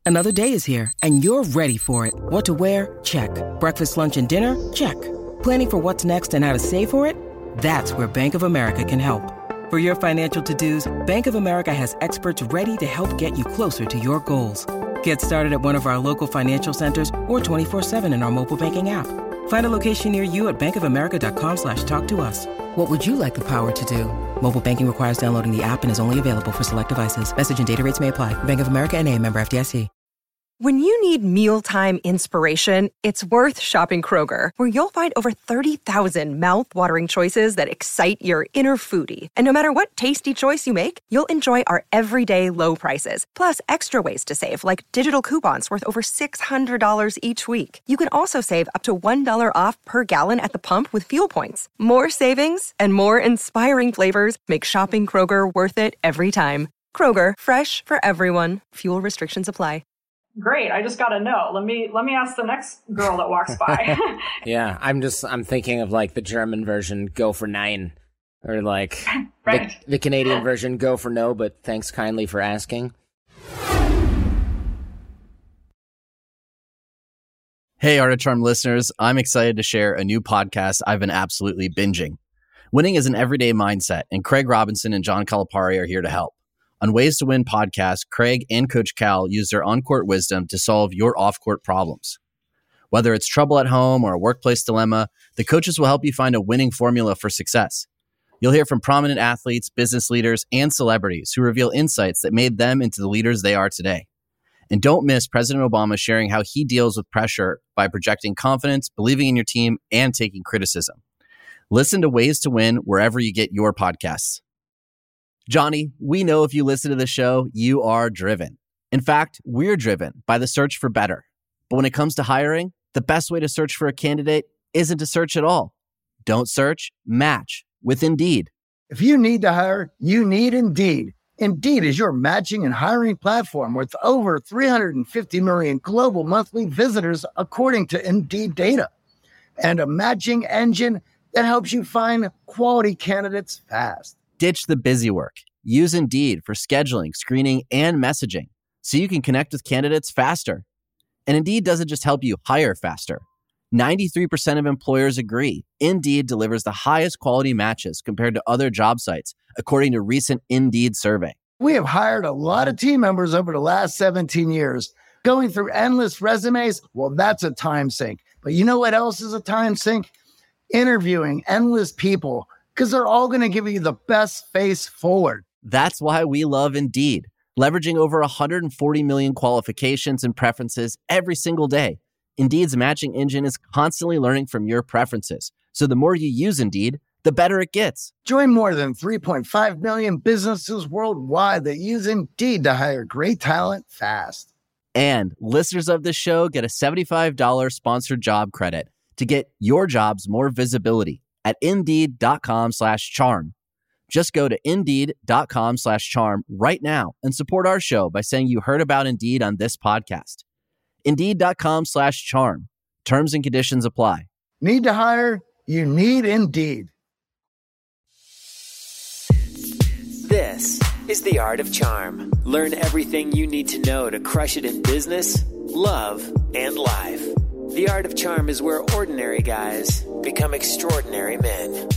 Another day is here, and you're ready for it. What to wear? Check. Breakfast, lunch, and dinner? Check. Planning for what's next and how to save for it? That's where Bank of America can help. For your financial to-dos, Bank of America has experts ready to help get you closer to your goals. Get started at one of our local financial centers or 24/7 in our mobile banking app. Find a location near you at bankofamerica.com/talktous. What would you like the power to do? Mobile banking requires downloading the app and is only available for select devices. Message and data rates may apply. Bank of America N.A., member FDIC. When you need mealtime inspiration, it's worth shopping Kroger, where you'll find over 30,000 mouth-watering choices that excite your inner foodie. And no matter what tasty choice you make, you'll enjoy our everyday low prices, plus extra ways to save, like digital coupons worth over $600 each week. You can also save up to $1 off per gallon at the pump with fuel points. More savings and more inspiring flavors make shopping Kroger worth it every time. Kroger, fresh for everyone. Fuel restrictions apply. Great. I just got a no. Let me ask the next girl that walks by. Yeah, I'm thinking of like the German version, go for 9, or like right. the Canadian version, go for no, but thanks kindly for asking. Hey, Art of Charm listeners, I'm excited to share a new podcast I've been absolutely binging. Winning is an everyday mindset, and Craig Robinson and John Calipari are here to help. On Ways to Win podcast, Craig and Coach Cal use their on-court wisdom to solve your off-court problems. Whether it's trouble at home or a workplace dilemma, the coaches will help you find a winning formula for success. You'll hear from prominent athletes, business leaders, and celebrities who reveal insights that made them into the leaders they are today. And don't miss President Obama sharing how he deals with pressure by projecting confidence, believing in your team, and taking criticism. Listen to Ways to Win wherever you get your podcasts. Johnny, we know if you listen to the show, you are driven. In fact, we're driven by the search for better. But when it comes to hiring, the best way to search for a candidate isn't to search at all. Don't search, match with Indeed. If you need to hire, you need Indeed. Indeed is your matching and hiring platform with over 350 million global monthly visitors, according to Indeed data, and a matching engine that helps you find quality candidates fast. Ditch the busy work. Use Indeed for scheduling, screening, and messaging so you can connect with candidates faster. And Indeed doesn't just help you hire faster. 93% of employers agree Indeed delivers the highest quality matches compared to other job sites, according to a recent Indeed survey. We have hired a lot of team members over the last 17 years. Going through endless resumes, well, that's a time sink. But you know what else is a time sink? Interviewing endless people, because they're all going to give you the best face forward. That's why we love Indeed, leveraging over 140 million qualifications and preferences every single day. Indeed's matching engine is constantly learning from your preferences. So the more you use Indeed, the better it gets. Join more than 3.5 million businesses worldwide that use Indeed to hire great talent fast. And listeners of this show get a $75 sponsored job credit to get your jobs more visibility at Indeed.com/charm. Just go to Indeed.com/charm right now and support our show by saying you heard about Indeed on this podcast. Indeed.com/charm. Terms and conditions apply. Need to hire? You need Indeed. This is The Art of Charm. Learn everything you need to know to crush it in business, love, and life. The Art of Charm is where ordinary guys become extraordinary men.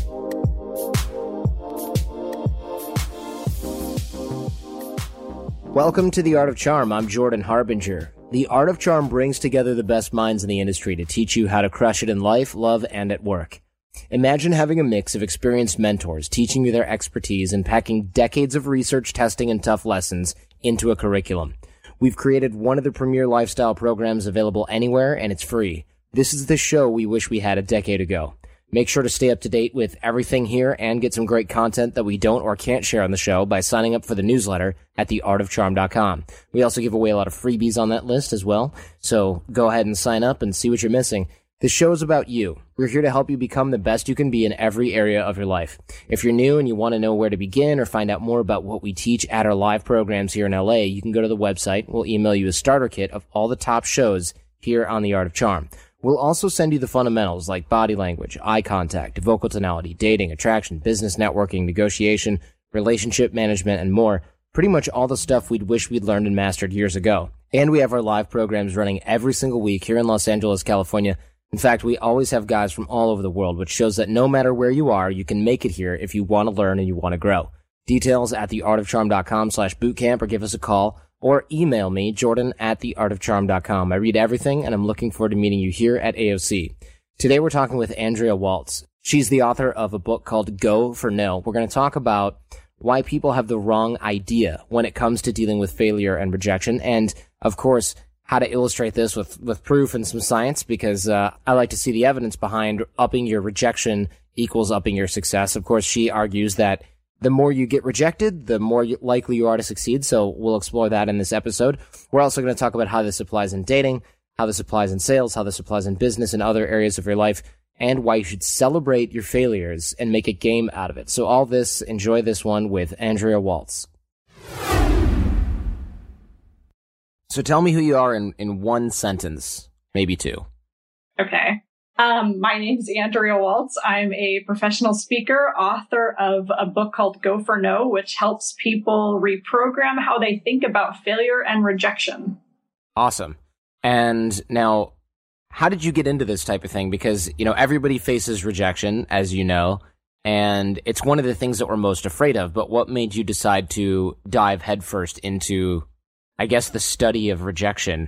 Welcome to The Art of Charm. I'm Jordan Harbinger. The Art of Charm brings together the best minds in the industry to teach you how to crush it in life, love, and at work. Imagine having a mix of experienced mentors teaching you their expertise and packing decades of research, testing, and tough lessons into a curriculum. We've created one of the premier lifestyle programs available anywhere, and it's free. This is the show we wish we had a decade ago. Make sure to stay up to date with everything here and get some great content that we don't or can't share on the show by signing up for the newsletter at theartofcharm.com. We also give away a lot of freebies on that list as well, so go ahead and sign up and see what you're missing. This show is about you. We're here to help you become the best you can be in every area of your life. If you're new and you want to know where to begin or find out more about what we teach at our live programs here in LA, you can go to the website. We'll email you a starter kit of all the top shows here on The Art of Charm. We'll also send you the fundamentals like body language, eye contact, vocal tonality, dating, attraction, business networking, negotiation, relationship management, and more. Pretty much all the stuff we'd wish we'd learned and mastered years ago. And we have our live programs running every single week here in Los Angeles, California. In fact, we always have guys from all over the world, which shows that no matter where you are, you can make it here if you want to learn and you want to grow. Details at theartofcharm.com/bootcamp, or give us a call or email me, jordan@theartofcharm.com. I read everything, and I'm looking forward to meeting you here at AOC. Today we're talking with Andrea Waltz. She's the author of a book called Go for No. We're going to talk about why people have the wrong idea when it comes to dealing with failure and rejection, and of course, how to illustrate this with proof and some science, because I like to see the evidence behind upping your rejection equals upping your success. Of course, she argues that the more you get rejected, the more likely you are to succeed. So we'll explore that in this episode. We're also going to talk about how this applies in dating, how this applies in sales, how this applies in business and other areas of your life, and why you should celebrate your failures and make a game out of it. So all this, enjoy this one with Andrea Waltz. So tell me who you are in one sentence, maybe two. Okay. My name's Andrea Waltz. I'm a professional speaker, author of a book called Go for No, which helps people reprogram how they think about failure and rejection. Awesome. And now, how did you get into this type of thing? Because, everybody faces rejection, as you know, and it's one of the things that we're most afraid of. But what made you decide to dive headfirst into, I guess, the study of rejection?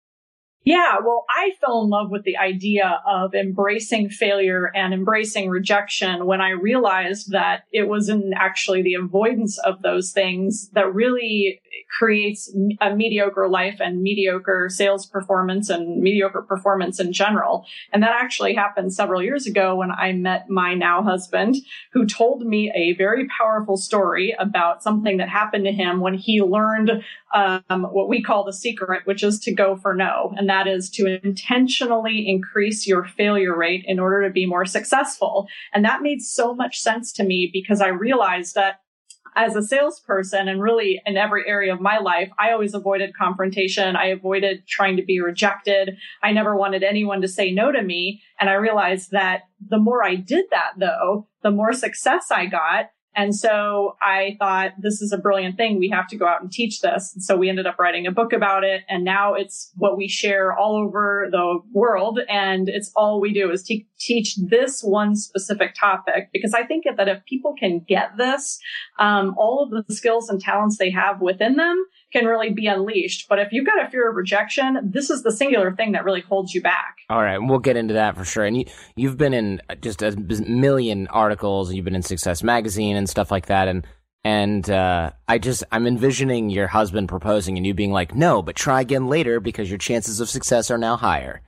Yeah, well, I fell in love with the idea of embracing failure and embracing rejection when I realized that it wasn't actually the avoidance of those things that really creates a mediocre life and mediocre sales performance and mediocre performance in general. And that actually happened several years ago when I met my now husband, who told me a very powerful story about something that happened to him when he learned what we call the secret, which is to go for no. And that is to intentionally increase your failure rate in order to be more successful. And that made so much sense to me because I realized that as a salesperson and really in every area of my life, I always avoided confrontation. I avoided trying to be rejected. I never wanted anyone to say no to me. And I realized that the more I did that, though, the more success I got. And so I thought, this is a brilliant thing. We have to go out and teach this. And so we ended up writing a book about it. And now it's what we share all over the world. And it's all we do is teach this one specific topic, because I think that if people can get this, all of the skills and talents they have within them can really be unleashed. But if you've got a fear of rejection, this is the singular thing that really holds you back. All right. We'll get into that for sure. And you've been in just a million articles, and you've been in Success Magazine and stuff like that. And I'm envisioning your husband proposing and you being like, no, but try again later because your chances of success are now higher.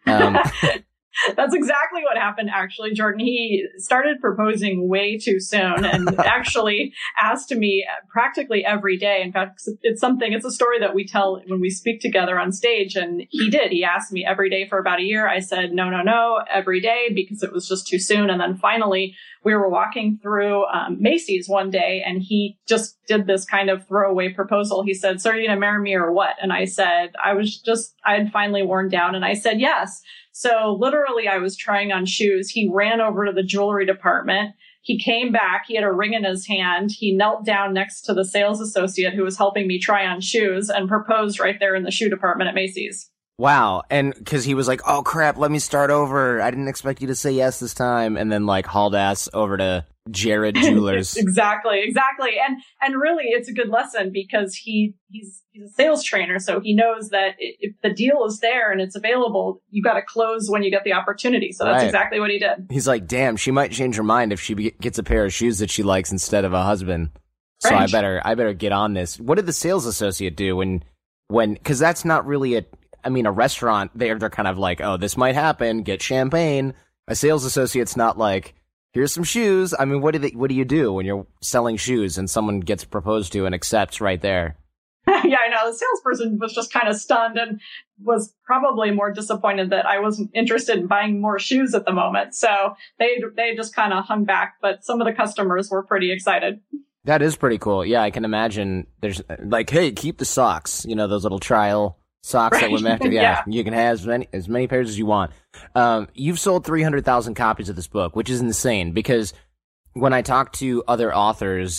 That's exactly what happened, actually, Jordan. He started proposing way too soon and actually asked me practically every day. In fact, it's a story that we tell when we speak together on stage. And he did. He asked me every day for about a year. I said, no, every day, because it was just too soon. And then finally, we were walking through Macy's one day, and he just did this kind of throwaway proposal. He said, so are you going to marry me or what? And I said, I had finally worn down. And I said, yes. So literally, I was trying on shoes. He ran over to the jewelry department. He came back. He had a ring in his hand. He knelt down next to the sales associate who was helping me try on shoes and proposed right there in the shoe department at Macy's. Wow. And because he was like, oh, crap, let me start over. I didn't expect you to say yes this time. And then hauled ass over to Jared Jewelers. Exactly. And really, it's a good lesson because he's a sales trainer. So he knows that if the deal is there and it's available, you got to close when you get the opportunity. So that's exactly what he did. He's like, damn, she might change her mind if she gets a pair of shoes that she likes instead of a husband. So French. I better get on this. What did the sales associate do when, cause that's not really a restaurant, they're kind of like, oh, this might happen, get champagne. A sales associate's not like, here's some shoes. I mean, what do you do when you're selling shoes and someone gets proposed to and accepts right there? Yeah, I know. The salesperson was just kind of stunned and was probably more disappointed that I wasn't interested in buying more shoes at the moment. So they just kind of hung back, but some of the customers were pretty excited. That is pretty cool. Yeah, I can imagine there's like, hey, keep the socks, those little trial socks that were meant to, yeah. You can have as many pairs as you want. You've sold 300,000 copies of this book, which is insane because when I talk to other authors,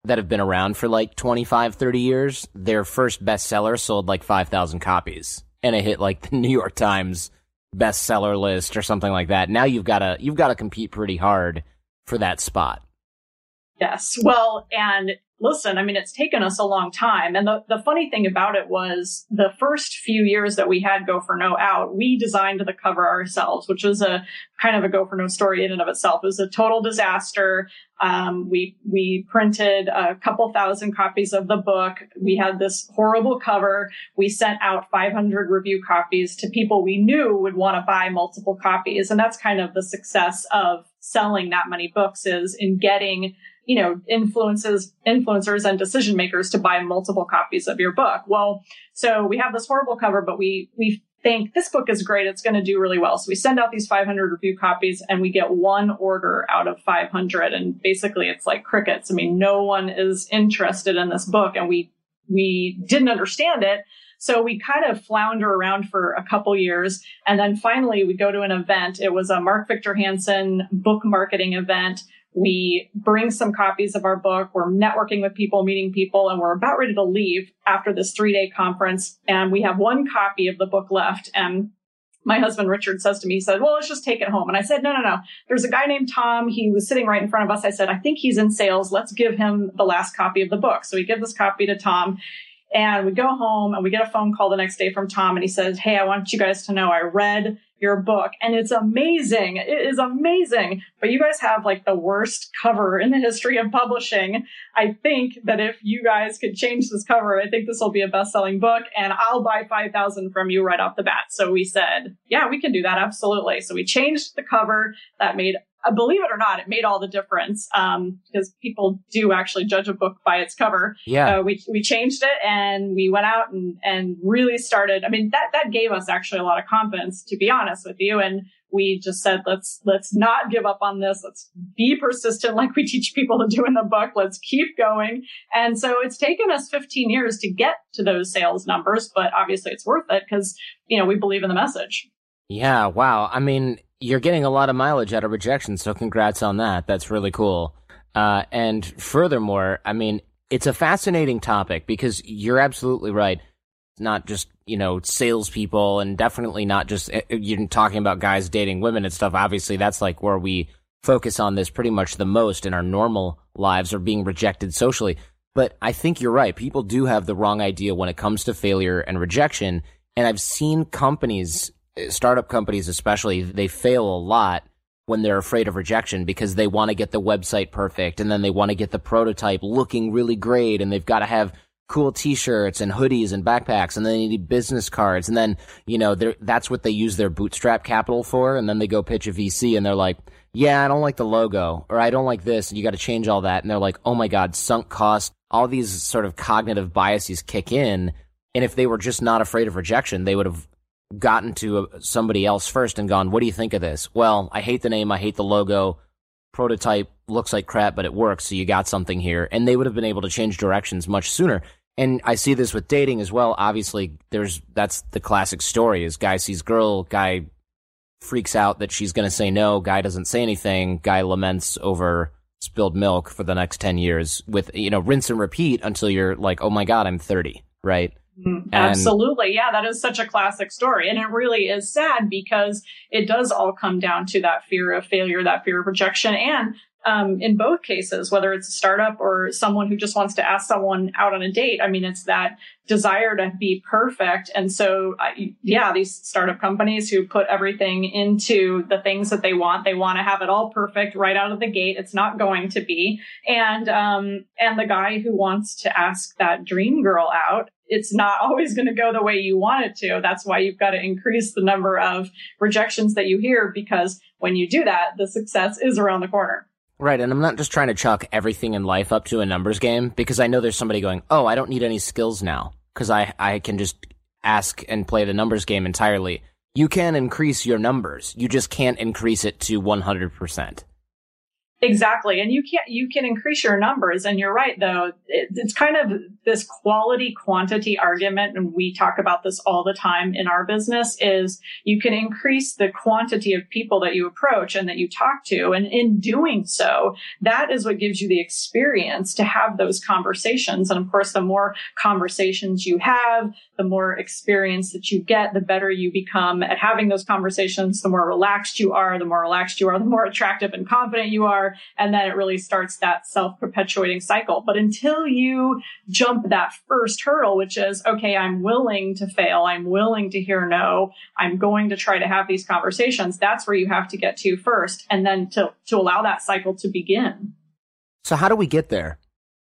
that have been around for like 25, 30 years, their first bestseller sold like 5,000 copies. And it hit like the New York Times bestseller list or something like that. Now you've got to compete pretty hard for that spot. Yes. Well, and listen, I mean, it's taken us a long time. And the funny thing about it was the first few years that we had Go for No out, we designed the cover ourselves, which was a kind of a Go for No story in and of itself. It was a total disaster. We printed a couple thousand copies of the book. We had this horrible cover. We sent out 500 review copies to people we knew would want to buy multiple copies. And that's kind of the success of selling that many books, is in getting, you know, influencers and decision makers to buy multiple copies of your book. Well, so we have this horrible cover, but we think this book is great. It's going to do really well. So we send out these 500 review copies and we get one order out of 500. And basically it's like crickets. I mean, no one is interested in this book, and we didn't understand it. So we kind of flounder around for a couple years. And then finally we go to an event. It was a Mark Victor Hansen book marketing event. We bring some copies of our book. We're networking with people, meeting people, and we're about ready to leave after this 3-day conference. And we have one copy of the book left. And my husband, Richard, says to me, he said, well, let's just take it home. And I said, no. There's a guy named Tom. He was sitting right in front of us. I said, I think he's in sales. Let's give him the last copy of the book. So we give this copy to Tom. And we go home and we get a phone call the next day from Tom. And he says, hey, I want you guys to know I read your book and it's amazing. It is amazing. But you guys have like the worst cover in the history of publishing. I think that if you guys could change this cover, I think this will be a best-selling book, and I'll buy 5,000 from you right off the bat. So we said, yeah, we can do that. Absolutely. So we changed the cover. That made, believe it or not, it made all the difference, because people do actually judge a book by its cover. Yeah. We changed it and we went out and really started. I mean, that gave us actually a lot of confidence, to be honest with you. And we just said, let's not give up on this. Let's be persistent like we teach people to do in the book. Let's keep going. And so it's taken us 15 years to get to those sales numbers, but obviously it's worth it because, you know, we believe in the message. Yeah. Wow. I mean, you're getting a lot of mileage out of rejection, so congrats on that. That's really cool. And furthermore, I mean, it's a fascinating topic because you're absolutely right. It's not just, you know, salespeople, and definitely not just you're talking about guys dating women and stuff. Obviously, that's like where we focus on this pretty much the most in our normal lives, or being rejected socially. But I think you're right. People do have the wrong idea when it comes to failure and rejection. And I've seen companies, startup companies especially, they fail a lot when they're afraid of rejection because they want to get the website perfect, and then they want to get the prototype looking really great, and they've got to have cool t-shirts and hoodies and backpacks, and then they need business cards, and then, you know, that's what they use their bootstrap capital for, and then they go pitch a VC and they're like, yeah, I don't like the logo, or I don't like this, and you got to change all that, and they're like, oh my god, sunk cost, all these sort of cognitive biases kick in, and if they were just not afraid of rejection, they would have gotten to somebody else first and gone, what do you think of this? Well, I hate the name, I hate the logo, prototype looks like crap, but it works, so you got something here. And they would have been able to change directions much sooner. And I see this with dating as well. Obviously, that's the classic story, is guy sees girl, guy freaks out that she's going to say no, guy doesn't say anything, guy laments over spilled milk for the next 10 years with, you know, rinse and repeat until you're like, oh my God, I'm 30, right? Absolutely. Yeah, that is such a classic story. And it really is sad because it does all come down to that fear of failure, that fear of rejection. And in both cases, whether it's a startup or someone who just wants to ask someone out on a date, I mean, it's that desire to be perfect. And so, these startup companies who put everything into the things that they want to have it all perfect right out of the gate. It's not going to be. And the guy who wants to ask that dream girl out, it's not always going to go the way you want it to. That's why you've got to increase the number of rejections that you hear, because when you do that, the success is around the corner. Right, and I'm not just trying to chalk everything in life up to a numbers game, because I know there's somebody going, oh, I don't need any skills now, because I can just ask and play the numbers game entirely. You can increase your numbers. You just can't increase it to 100%. Exactly. And you can increase your numbers. And you're right, though. It's kind of this quality quantity argument. And we talk about this all the time in our business is you can increase the quantity of people that you approach and that you talk to. And in doing so, that is what gives you the experience to have those conversations. And of course, the more conversations you have, the more experience that you get, the better you become at having those conversations, the more relaxed you are, the more attractive and confident you are. And then it really starts that self-perpetuating cycle. But until you jump that first hurdle, which is, okay, I'm willing to fail. I'm willing to hear no. I'm going to try to have these conversations. That's where you have to get to first. And then to allow that cycle to begin. So how do we get there?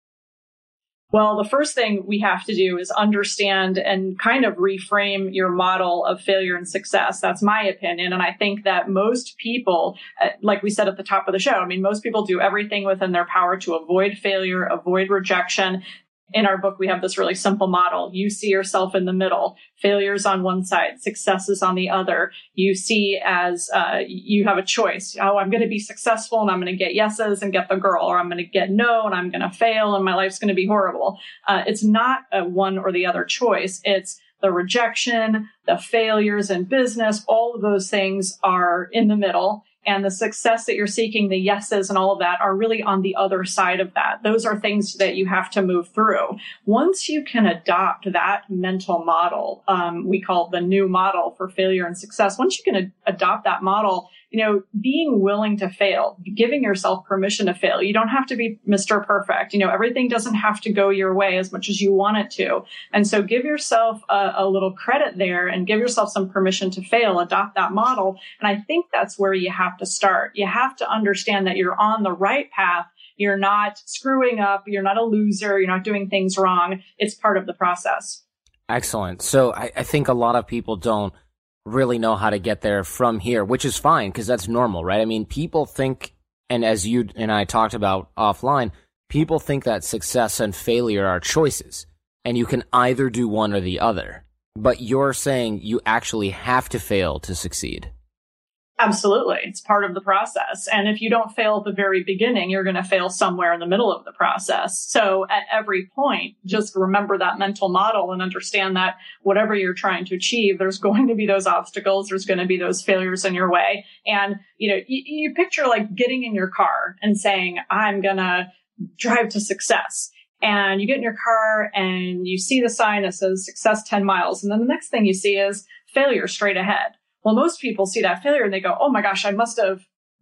Well, the first thing we have to do is understand and kind of reframe your model of failure and success. That's my opinion. And I think that most people, like we said at the top of the show, I mean, most people do everything within their power to avoid failure, avoid rejection. In our book, we have this really simple model. You see yourself in the middle. Failures on one side, successes on the other. You see as you have a choice. Oh, I'm going to be successful and I'm going to get yeses and get the girl, or I'm going to get no and I'm going to fail and my life's going to be horrible. It's not a one or the other choice. It's the rejection, the failures in business. All of those things are in the middle. And the success that you're seeking, the yeses and all of that are really on the other side of that. Those are things that you have to move through. Once you can adopt that mental model, we call the new model for failure and success. Once you can adopt that model, being willing to fail, giving yourself permission to fail. You don't have to be Mr. Perfect. Everything doesn't have to go your way as much as you want it to. And so give yourself a little credit there and give yourself some permission to fail, adopt that model. And I think that's where you have to start. You have to understand that you're on the right path. You're not screwing up. You're not a loser. You're not doing things wrong. It's part of the process. Excellent. So I think a lot of people don't really know how to get there from here, which is fine because that's normal, right? I mean, people think, and as you and I talked about offline, people think that success and failure are choices, and you can either do one or the other. But you're saying you actually have to fail to succeed. Absolutely. It's part of the process. And if you don't fail at the very beginning, you're going to fail somewhere in the middle of the process. So at every point, just remember that mental model and understand that whatever you're trying to achieve, there's going to be those obstacles. There's going to be those failures in your way. And, you picture like getting in your car and saying, I'm going to drive to success. And you get in your car and you see the sign that says success 10 miles. And then the next thing you see is failure straight ahead. Well, most people see that failure and they go, oh my gosh, I must have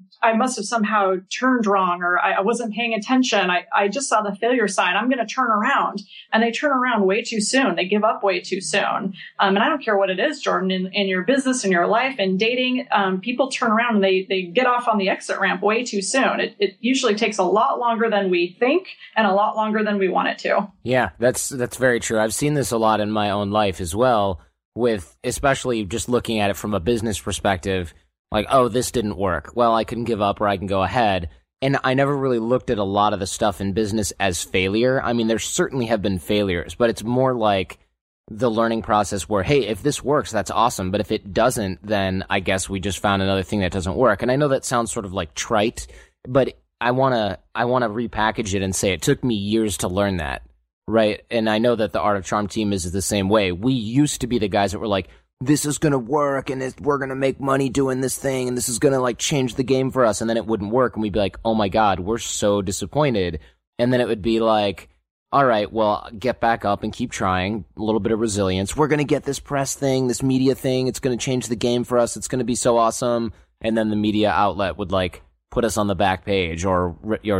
somehow turned wrong, or I wasn't paying attention. I just saw the failure sign. I'm going to turn around. And they turn around way too soon. They give up way too soon. And I don't care what it is, Jordan, in your business, in your life, in dating, people turn around and they get off on the exit ramp way too soon. It usually takes a lot longer than we think and a lot longer than we want it to. Yeah, that's very true. I've seen this a lot in my own life as well, with especially just looking at it from a business perspective. Like, oh, this didn't work. Well, I can give up or I can go ahead. And I never really looked at a lot of the stuff in business as failure. I mean, there certainly have been failures, but it's more like the learning process where, hey, if this works, that's awesome. But if it doesn't, then I guess we just found another thing that doesn't work. And I know that sounds sort of like trite, but I want to repackage it and say it took me years to learn that, right? And I know that the Art of Charm team is the same way. We used to be the guys that were like, this is going to work and we're going to make money doing this thing and this is going to like change the game for us. And then it wouldn't work. And we'd be like, oh my God, we're so disappointed. And then it would be like, all right, well, get back up and keep trying. A little bit of resilience. We're going to get this press thing, this media thing. It's going to change the game for us. It's going to be so awesome. And then the media outlet would like put us on the back page or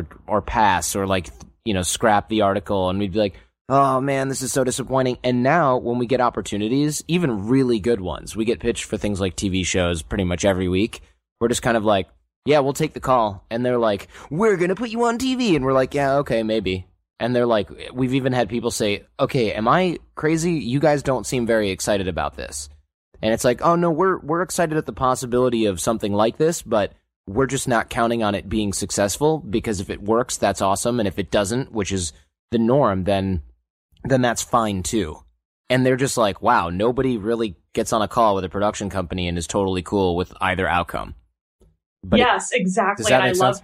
pass or like, scrap the article. And we'd be like, oh man, this is so disappointing. And now when we get opportunities, even really good ones, we get pitched for things like TV shows pretty much every week. We're just kind of like, yeah, we'll take the call. And they're like, we're going to put you on TV. And we're like, yeah, okay, maybe. And they're like, we've even had people say, okay, am I crazy? You guys don't seem very excited about this. And it's like, oh no, we're excited at the possibility of something like this, but we're just not counting on it being successful, because if it works, that's awesome. And if it doesn't, which is the norm, then that's fine too. And they're just like, wow, nobody really gets on a call with a production company and is totally cool with either outcome. But yes, exactly. And I love that.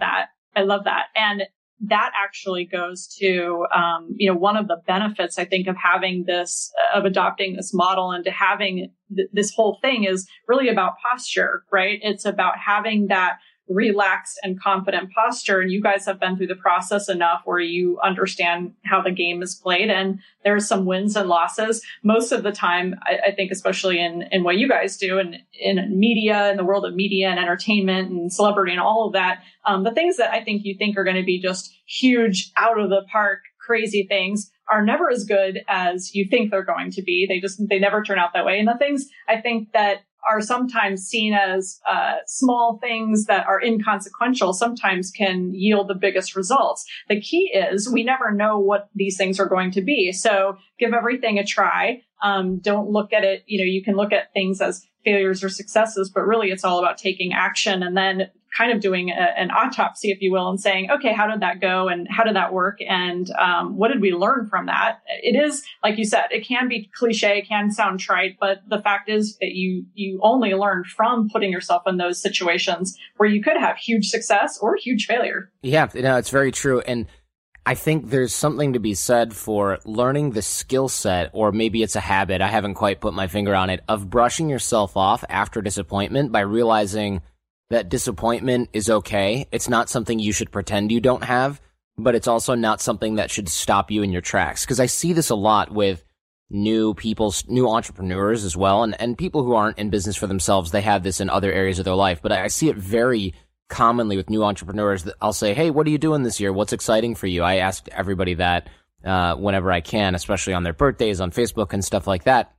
I love that. And that actually goes to, one of the benefits, I think, of having this, of adopting this model and to having this whole thing is really about posture, right? It's about having that relaxed and confident posture. And you guys have been through the process enough where you understand how the game is played, and there's some wins and losses. Most of the time, I think, especially in what you guys do and in media, in the world of media and entertainment and celebrity and all of that, the things that I think you think are going to be just huge, out of the park, crazy things are never as good as you think they're going to be. They never turn out that way. And the things I think that are sometimes seen as small things that are inconsequential sometimes can yield the biggest results. The key is we never know what these things are going to be. So give everything a try. Don't look at it, you can look at things as failures or successes, but really it's all about taking action and then kind of doing an autopsy, if you will, and saying, okay, how did that go? And how did that work? And what did we learn from that? It is, like you said, it can be cliche, it can sound trite, but the fact is that you only learn from putting yourself in those situations where you could have huge success or huge failure. Yeah, it's very true. And I think there's something to be said for learning the skill set, or maybe it's a habit, I haven't quite put my finger on it, of brushing yourself off after disappointment by realizing that disappointment is okay. It's not something you should pretend you don't have, but it's also not something that should stop you in your tracks. Because I see this a lot with new entrepreneurs as well, and people who aren't in business for themselves. They have this in other areas of their life, but I see it very commonly with new entrepreneurs that I'll say, hey, what are you doing this year? What's exciting for you? I ask everybody that whenever I can, especially on their birthdays, on Facebook and stuff like that.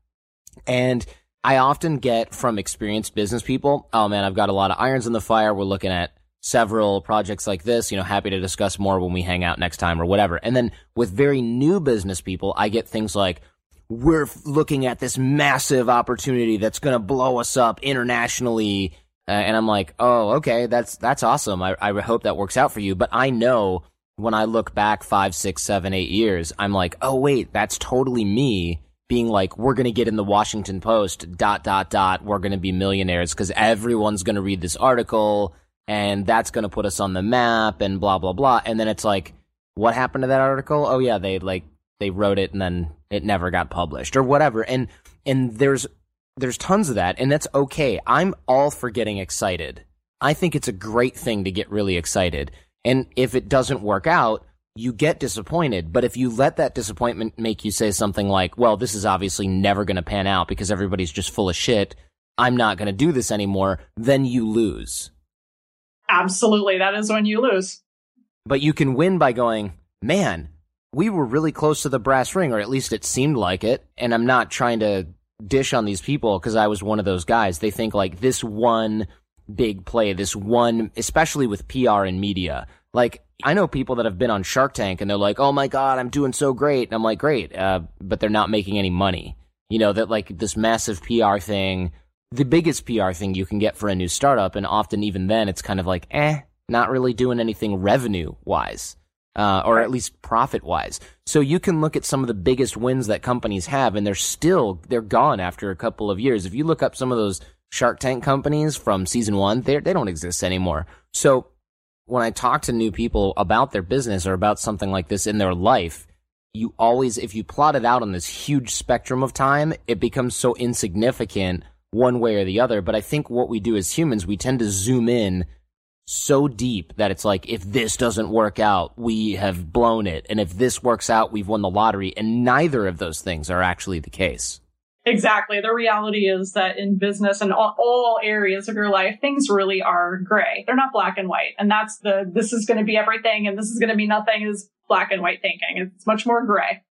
And I often get from experienced business people, oh man, I've got a lot of irons in the fire. We're looking at several projects like this, happy to discuss more when we hang out next time or whatever. And then with very new business people, I get things like, we're looking at this massive opportunity that's going to blow us up internationally. And I'm like, oh, okay, that's awesome. I hope that works out for you. But I know when I look back 5, 6, 7, 8 years, I'm like, oh, wait, that's totally me. Being like, we're going to get in the Washington Post, ... we're going to be millionaires because everyone's going to read this article and that's going to put us on the map and blah, blah, blah. And then it's like, what happened to that article? Oh yeah, they wrote it and then it never got published or whatever. And there's tons of that, and that's okay. I'm all for getting excited. I think it's a great thing to get really excited. And if it doesn't work out, you get disappointed. But if you let that disappointment make you say something like, well, this is obviously never going to pan out because everybody's just full of shit, I'm not going to do this anymore, then you lose. Absolutely. That is when you lose. But you can win by going, man, we were really close to the brass ring, or at least it seemed like it. And I'm not trying to dish on these people because I was one of those guys. They think like this one big play, this one, especially with PR and media. Like, I know people that have been on Shark Tank and they're like, oh my God, I'm doing so great. And I'm like, great. But they're not making any money. That like this massive PR thing, the biggest PR thing you can get for a new startup. And often even then it's kind of like, not really doing anything revenue wise. Or at least profit wise. So you can look at some of the biggest wins that companies have and they're gone after a couple of years. If you look up some of those Shark Tank companies from season 1, they don't exist anymore. So when I talk to new people about their business or about something like this in their life, you always, if you plot it out on this huge spectrum of time, it becomes so insignificant one way or the other. But I think what we do as humans, we tend to zoom in so deep that it's like, if this doesn't work out, we have blown it. And if this works out, we've won the lottery. And neither of those things are actually the case. Exactly. The reality is that in business and all areas of your life, things really are gray. They're not black and white. And that's this is going to be everything and this is going to be nothing is black and white thinking. It's much more gray.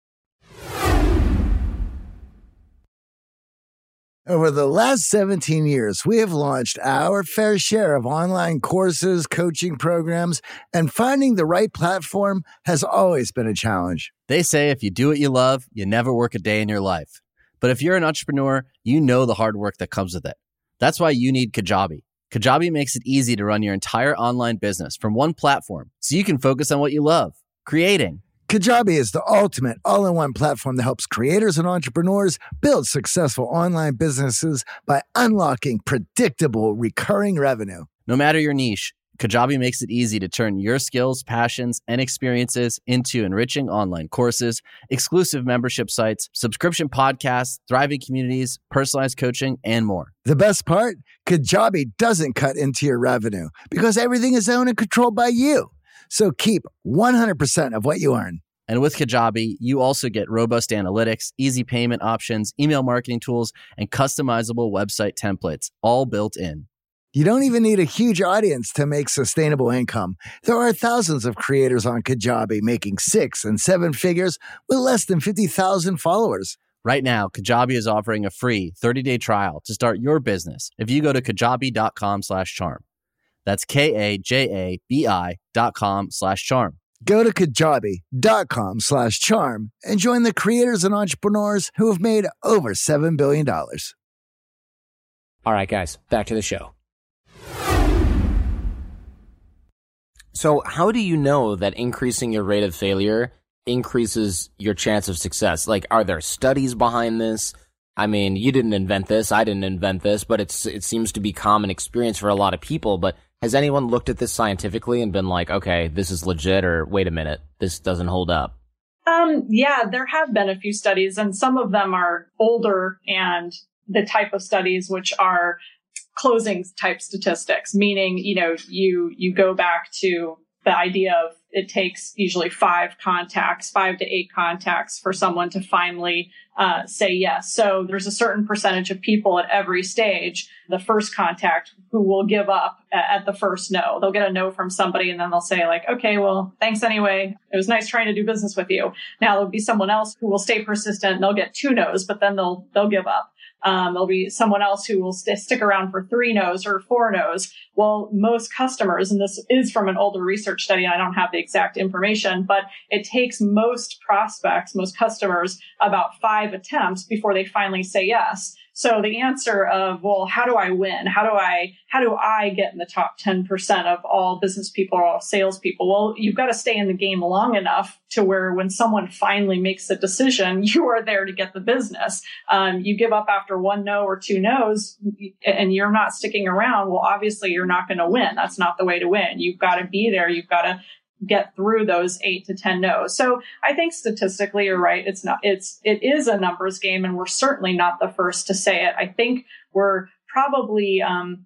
Over the last 17 years, we have launched our fair share of online courses, coaching programs, and finding the right platform has always been a challenge. They say if you do what you love, you never work a day in your life. But if you're an entrepreneur, you know the hard work that comes with it. That's why you need Kajabi. Kajabi makes it easy to run your entire online business from one platform so you can focus on what you love, creating. Kajabi is the ultimate all-in-one platform that helps creators and entrepreneurs build successful online businesses by unlocking predictable recurring revenue. No matter your niche, Kajabi makes it easy to turn your skills, passions, and experiences into enriching online courses, exclusive membership sites, subscription podcasts, thriving communities, personalized coaching, and more. The best part? Kajabi doesn't cut into your revenue because everything is owned and controlled by you. So keep 100% of what you earn. And with Kajabi, you also get robust analytics, easy payment options, email marketing tools, and customizable website templates, all built in. You don't even need a huge audience to make sustainable income. There are thousands of creators on Kajabi making 6 and 7 figures with less than 50,000 followers. Right now, Kajabi is offering a free 30-day trial to start your business if you go to kajabi.com/charm. That's KAJABI.com/charm. Go to kajabi.com/charm and join the creators and entrepreneurs who have made over $7 billion. All right, guys, back to the show. So how do you know that increasing your rate of failure increases your chance of success? Like, are there studies behind this? I mean, you didn't invent this, I didn't invent this, but it seems to be common experience for a lot of people. But has anyone looked at this scientifically and been like, okay, this is legit, or wait a minute, this doesn't hold up? Yeah, there have been a few studies, and some of them are older and the type of studies which are closing type statistics, meaning, you go back to the idea of it takes usually 5 to 8 contacts for someone to finally say yes. So there's a certain percentage of people at every stage, the first contact, who will give up at the first no. They'll get a no from somebody and then they'll say like, okay, well, thanks anyway. It was nice trying to do business with you. Now there'll be someone else who will stay persistent and they'll get 2 no's, but then they'll give up. There'll be someone else who will stick around for 3 no's or 4 no's. Well, most customers, and this is from an older research study, I don't have the exact information, but it takes most prospects, most customers, about 5 attempts before they finally say yes. So the answer of, well, how do I win? How do I get in the top 10% of all business people or all salespeople? Well, you've got to stay in the game long enough to where when someone finally makes a decision, you are there to get the business. You give up after 1 no or 2 no's and you're not sticking around. Well, obviously you're not going to win. That's not the way to win. You've got to be there. You've got to get through those 8 to 10 no's. So I think statistically you're right. It is a numbers game, and we're certainly not the first to say it. I think we're probably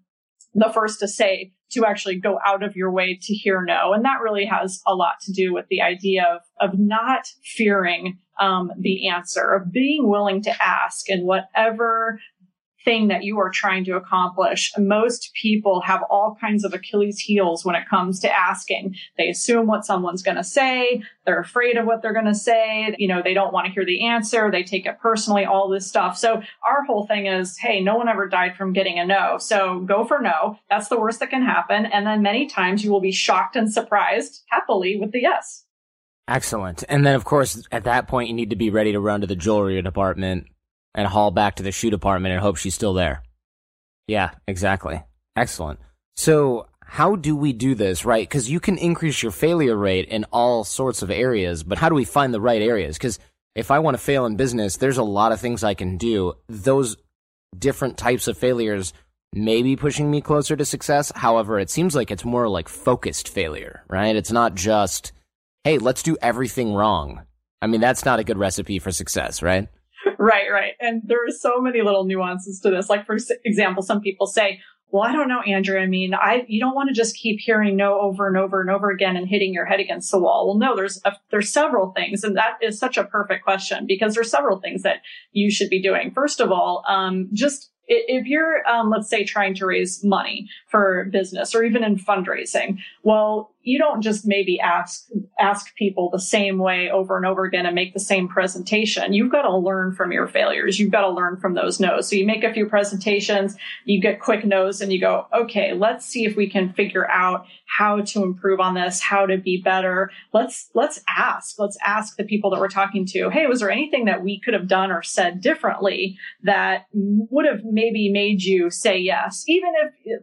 the first to say to actually go out of your way to hear no. And that really has a lot to do with the idea of not fearing the answer, of being willing to ask in whatever thing that you are trying to accomplish. Most people have all kinds of Achilles heels when it comes to asking. They assume what someone's going to say. They're afraid of what they're going to say. They don't want to hear the answer. They take it personally, all this stuff. So our whole thing is, hey, no one ever died from getting a no. So go for no. That's the worst that can happen. And then many times you will be shocked and surprised happily with the yes. Excellent. And then, of course, at that point, you need to be ready to run to the jewelry department and haul back to the shoe department and hope she's still there. Yeah, exactly. Excellent. So how do we do this, right? Because you can increase your failure rate in all sorts of areas, but how do we find the right areas? Because if I want to fail in business, there's a lot of things I can do. Those different types of failures may be pushing me closer to success. However, it seems like it's more like focused failure, right? It's not just, hey, let's do everything wrong. I mean, that's not a good recipe for success, right? Right. And there are so many little nuances to this. Like, for example, some people say, well, I don't know, Andrew. I mean, you don't want to just keep hearing no over and over and over again and hitting your head against the wall. Well, no, there's several things. And that is such a perfect question, because there's several things that you should be doing. First of all, just if you're, let's say, trying to raise money for business or even in fundraising, well, you don't just maybe ask people the same way over and over again and make the same presentation. You've got to learn from your failures. You've got to learn from those no's. So you make a few presentations, you get quick no's, and you go, okay, let's see if we can figure out how to improve on this, how to be better. Let's ask the people that we're talking to, hey, was there anything that we could have done or said differently that would have maybe made you say yes? Even if,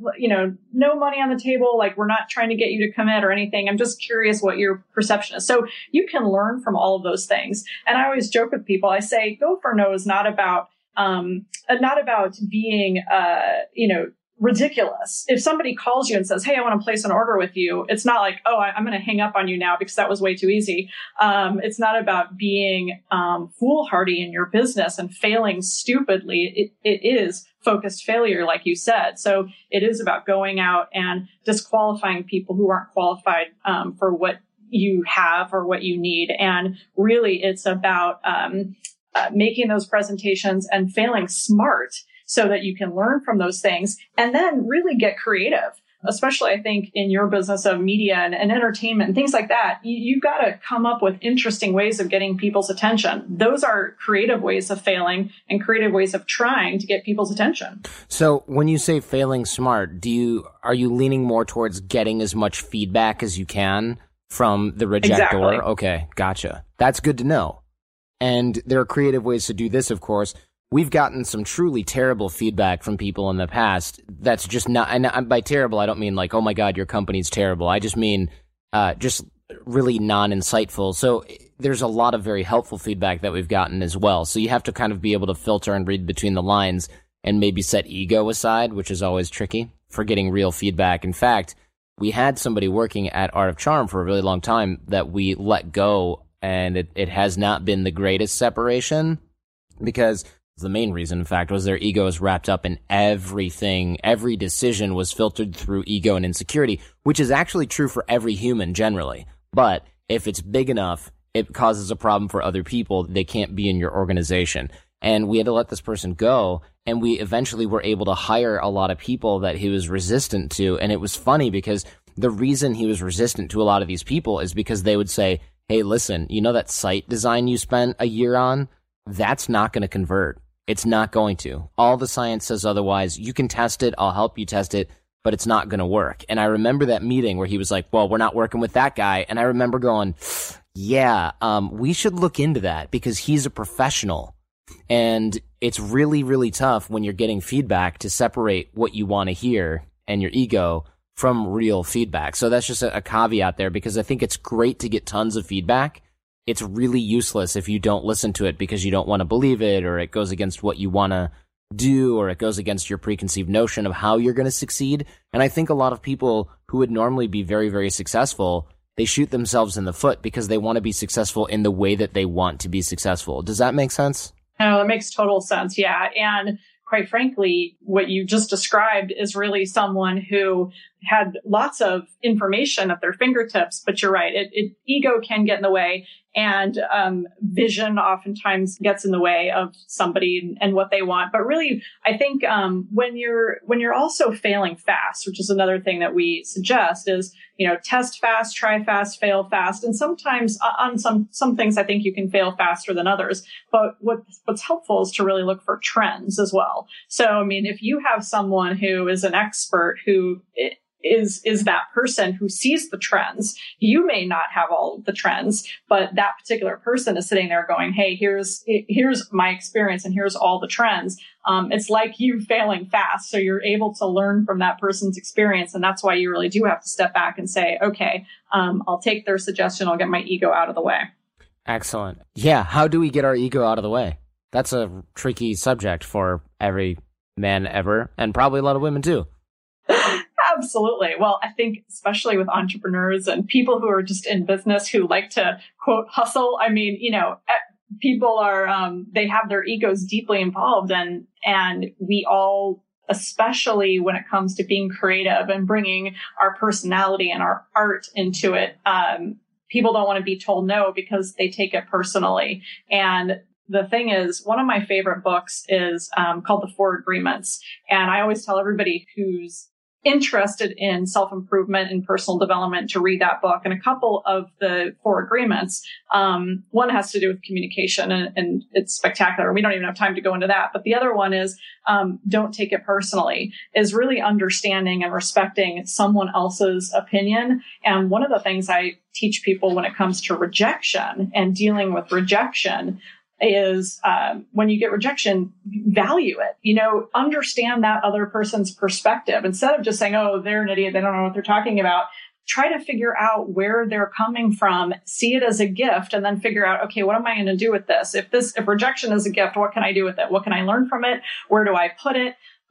no money on the table, like we're not trying to get you to commit or anything. I'm just curious what your perception is. So you can learn from all of those things. And I always joke with people, I say, go for no is not about being, ridiculous. If somebody calls you and says, hey, I want to place an order with you, it's not like, oh, I'm going to hang up on you now because that was way too easy. It's not about being foolhardy in your business and failing stupidly. It is focused failure, like you said. So it is about going out and disqualifying people who aren't qualified for what you have or what you need. And really, it's about making those presentations and failing smart so that you can learn from those things and then really get creative. Especially, I think, in your business of media and entertainment and things like that, you've got to come up with interesting ways of getting people's attention. Those are creative ways of failing and creative ways of trying to get people's attention. So when you say failing smart, are you leaning more towards getting as much feedback as you can from the rejector? Exactly. Okay, gotcha. That's good to know. And there are creative ways to do this, of course. We've gotten some truly terrible feedback from people in the past. That's just not, and by terrible, I don't mean like, oh my God, your company's terrible. I just mean just really non-insightful. So there's a lot of very helpful feedback that we've gotten as well. So you have to kind of be able to filter and read between the lines and maybe set ego aside, which is always tricky for getting real feedback. In fact, we had somebody working at Art of Charm for a really long time that we let go, and it has not been the greatest separation because the main reason, in fact, was their ego is wrapped up in everything. Every decision was filtered through ego and insecurity, which is actually true for every human generally. But if it's big enough, it causes a problem for other people. They can't be in your organization. And we had to let this person go. And we eventually were able to hire a lot of people that he was resistant to. And it was funny because the reason he was resistant to a lot of these people is because they would say, hey, listen, you know that site design you spent a year on? That's not going to convert. It's not going to. All the science says otherwise. You can test it. I'll help you test it, but it's not going to work. And I remember that meeting where he was like, well, we're not working with that guy. And I remember going, yeah, we should look into that because he's a professional. And it's really, really tough when you're getting feedback to separate what you want to hear and your ego from real feedback. So that's just a caveat there because I think it's great to get tons of feedback. It's really useless if you don't listen to it because you don't want to believe it, or it goes against what you want to do, or it goes against your preconceived notion of how you're going to succeed. And I think a lot of people who would normally be very, very successful, they shoot themselves in the foot because they want to be successful in the way that they want to be successful. Does that make sense? No, that makes total sense. Yeah. And quite frankly, what you just described is really someone who had lots of information at their fingertips, but you're right. Ego can get in the way, and vision oftentimes gets in the way of somebody and what they want. But really, I think when you're also failing fast, which is another thing that we suggest, is test fast, try fast, fail fast, and sometimes on some things I think you can fail faster than others. But what's helpful is to really look for trends as well. So I mean, if you have someone who is an expert who is that person who sees the trends. You may not have all of the trends, but that particular person is sitting there going, hey, here's my experience and here's all the trends. It's like you failing fast. So you're able to learn from that person's experience. And that's why you really do have to step back and say, okay, I'll take their suggestion. I'll get my ego out of the way. Excellent. Yeah. How do we get our ego out of the way? That's a tricky subject for every man ever, and probably a lot of women too. Absolutely. Well, I think especially with entrepreneurs and people who are just in business who like to, quote, hustle. I mean, people are, they have their egos deeply involved, and we all, especially when it comes to being creative and bringing our personality and our art into it, people don't want to be told no because they take it personally. And the thing is, one of my favorite books is called The 4 Agreements. And I always tell everybody who's interested in self-improvement and personal development to read that book. And a couple of the 4 agreements, one has to do with communication, and it's spectacular. We don't even have time to go into that. But the other one is don't take it personally, is really understanding and respecting someone else's opinion. And one of the things I teach people when it comes to rejection and dealing with rejection is when you get rejection, value it, understand that other person's perspective. Instead of just saying, oh, they're an idiot, they don't know what they're talking about, try to figure out where they're coming from, see it as a gift, and then figure out, okay, what am I going to do with this? If rejection is a gift, what can I do with it? What can I learn from it? Where do I put it?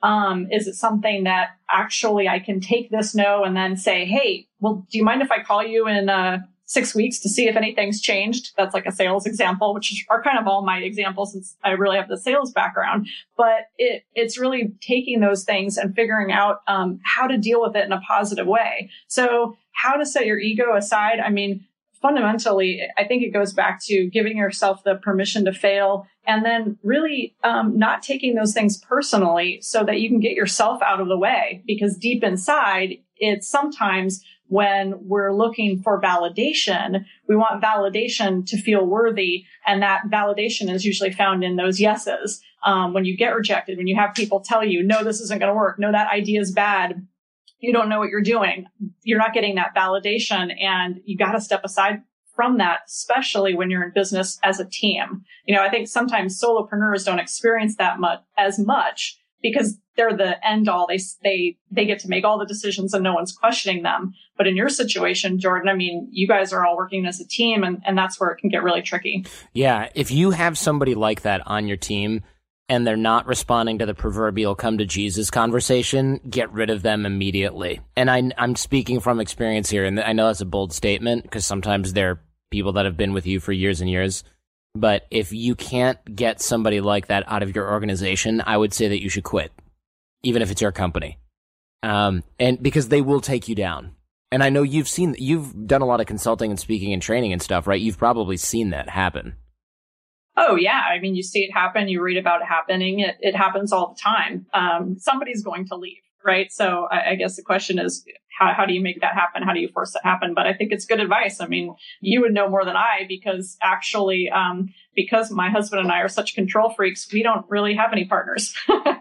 Is it something that actually I can take this no and then say, hey, well, do you mind if I call you in 6 weeks to see if anything's changed? That's like a sales example, which are kind of all my examples since I really have the sales background. But it's really taking those things and figuring out how to deal with it in a positive way. So how to set your ego aside. I mean, fundamentally, I think it goes back to giving yourself the permission to fail and then really not taking those things personally so that you can get yourself out of the way. Because deep inside, it's sometimes when we're looking for validation, we want validation to feel worthy. And that validation is usually found in those yeses. When you get rejected, when you have people tell you, no, this isn't going to work. No, that idea is bad. You don't know what you're doing. You're not getting that validation, and you got to step aside from that, especially when you're in business as a team. You know, I think sometimes solopreneurs don't experience that as much because they're the end all. They get to make all the decisions and no one's questioning them. But in your situation, Jordan, I mean, you guys are all working as a team, and that's where it can get really tricky. Yeah. If you have somebody like that on your team, and they're not responding to the proverbial come to Jesus conversation, get rid of them immediately. And I'm speaking from experience here, and I know that's a bold statement because sometimes they're people that have been with you for years and years. But if you can't get somebody like that out of your organization, I would say that you should quit, even if it's your company. And because they will take you down. And I know you've done a lot of consulting and speaking and training and stuff, right? You've probably seen that happen. Oh, yeah. I mean, you see it happen. You read about it happening. It happens all the time. Somebody's going to leave, right? So I guess the question is, how do you make that happen? How do you force that happen? But I think it's good advice. I mean, you would know more than I because actually, because my husband and I are such control freaks, we don't really have any partners.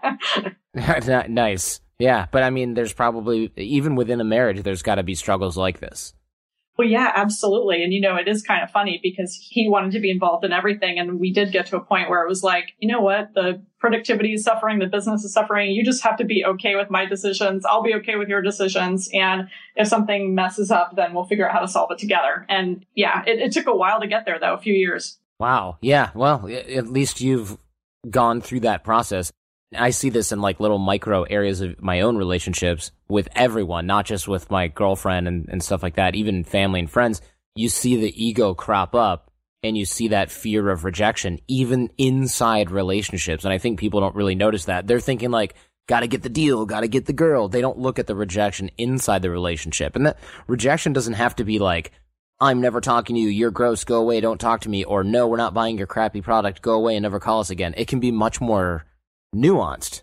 Nice. Yeah. But I mean, there's probably, even within a marriage, there's got to be struggles like this. Well, yeah, absolutely. And, you know, it is kind of funny because he wanted to be involved in everything. And we did get to a point where it was like, you know what? The productivity is suffering. The business is suffering. You just have to be okay with my decisions. I'll be okay with your decisions. And if something messes up, then we'll figure out how to solve it together. And yeah, it took a while to get there, though, a few years. Wow. Yeah. Well, at least you've gone through that process. I see this in like little micro areas of my own relationships with everyone, not just with my girlfriend and stuff like that, even family and friends. You see the ego crop up and you see that fear of rejection, even inside relationships. And I think people don't really notice that. They're thinking like, got to get the deal, got to get the girl. They don't look at the rejection inside the relationship. And that rejection doesn't have to be like, I'm never talking to you, you're gross, go away, don't talk to me. Or no, we're not buying your crappy product, go away and never call us again. It can be much more nuanced.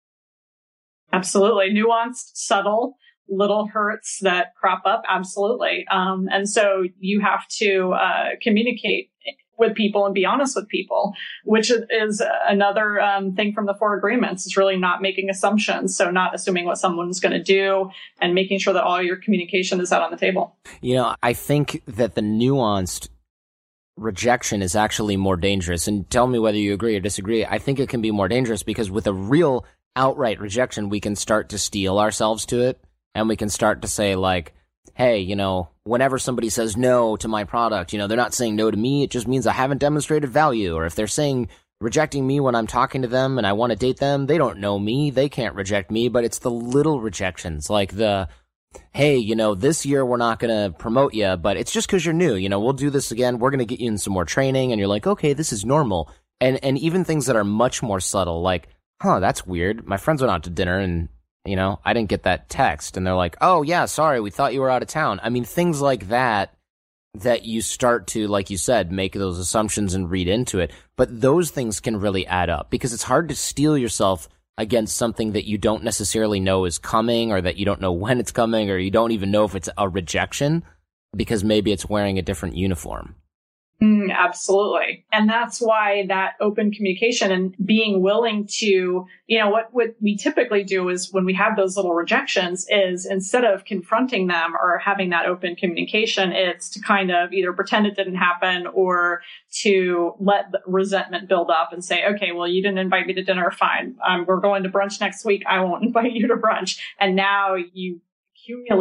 Absolutely. Nuanced, subtle, little hurts that crop up. Absolutely. And so you have to communicate with people and be honest with people, which is another thing from the 4 agreements. It's really not making assumptions. So not assuming what someone's going to do and making sure that all your communication is out on the table. You know, I think that the nuanced rejection is actually more dangerous. And tell me whether you agree or disagree. I think it can be more dangerous because with a real outright rejection, we can start to steel ourselves to it. And we can start to say like, hey, you know, whenever somebody says no to my product, you know, they're not saying no to me. It just means I haven't demonstrated value. Or if they're saying rejecting me when I'm talking to them and I want to date them, they don't know me. They can't reject me. But it's the little rejections like the, hey, you know, this year we're not going to promote you, but it's just because you're new. You know, we'll do this again. We're going to get you in some more training. And you're like, okay, this is normal. And even things that are much more subtle, like, that's weird. My friends went out to dinner and, you know, I didn't get that text. And they're like, oh, yeah, sorry, we thought you were out of town. I mean, things like that you start to, like you said, make those assumptions and read into it. But those things can really add up because it's hard to steel yourself against something that you don't necessarily know is coming or that you don't know when it's coming or you don't even know if it's a rejection because maybe it's wearing a different uniform. Absolutely. And that's why that open communication and being willing to, you know, what we typically do is when we have those little rejections is instead of confronting them or having that open communication, it's to kind of either pretend it didn't happen or to let the resentment build up and say, okay, well, you didn't invite me to dinner. Fine. We're going to brunch next week. I won't invite you to brunch. And now you accumulate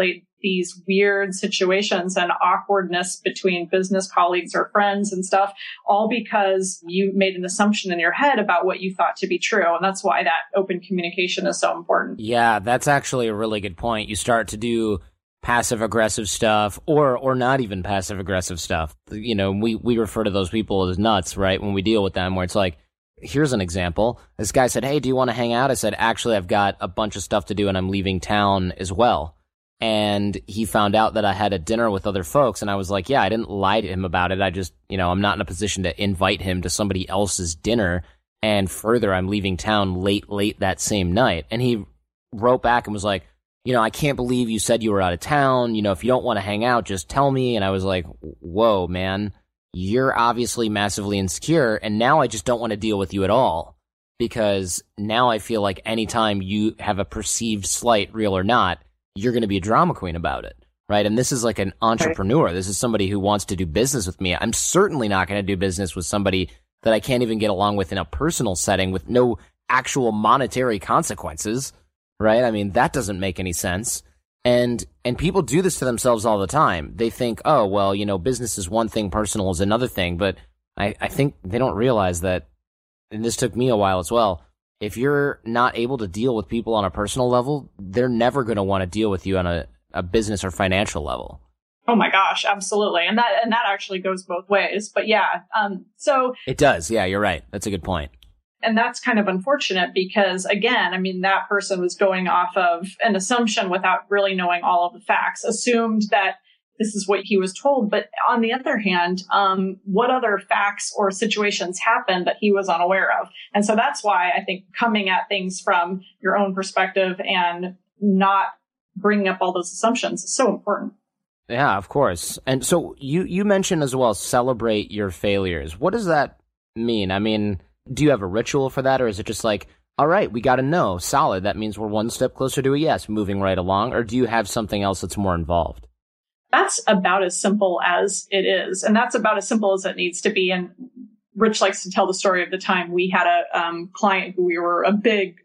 these weird situations and awkwardness between business colleagues or friends and stuff, all because you made an assumption in your head about what you thought to be true. And that's why that open communication is so important. Yeah, that's actually a really good point. You start to do passive aggressive stuff or not even passive aggressive stuff. You know, we refer to those people as nuts, right? When we deal with them, where it's like, here's an example. This guy said, "Hey, do you want to hang out?" I said, "Actually, I've got a bunch of stuff to do and I'm leaving town as well." And he found out that I had a dinner with other folks. And I was like, yeah, I didn't lie to him about it. I just, I'm not in a position to invite him to somebody else's dinner. And further, I'm leaving town late that same night. And he wrote back and was like, I can't believe you said you were out of town. If you don't want to hang out, just tell me. And I was like, whoa, man, you're obviously massively insecure. And now I just don't want to deal with you at all, because now I feel like anytime you have a perceived slight, real or not, you're going to be a drama queen about it, right? And this is like an entrepreneur. This is somebody who wants to do business with me. I'm certainly not going to do business with somebody that I can't even get along with in a personal setting with no actual monetary consequences, right? I mean, that doesn't make any sense. And people do this to themselves all the time. They think, oh, well, business is one thing, personal is another thing. But I think they don't realize that, and this took me a while as well, if you're not able to deal with people on a personal level, they're never going to want to deal with you on a business or financial level. Oh my gosh, absolutely. And that actually goes both ways. But yeah, so it does. Yeah, you're right. That's a good point. And that's kind of unfortunate because, again, I mean, that person was going off of an assumption without really knowing all of the facts, assumed that this is what he was told. But on the other hand, what other facts or situations happened that he was unaware of? And so that's why I think coming at things from your own perspective and not bringing up all those assumptions is so important. Yeah, of course. And so you mentioned as well, celebrate your failures. What does that mean? I mean, do you have a ritual for that? Or is it just like, all right, we got to know, solid, that means we're one step closer to a yes, moving right along? Or do you have something else that's more involved? That's about as simple as it is. And that's about as simple as it needs to be. And Rich likes to tell the story of the time we had a client who we were a big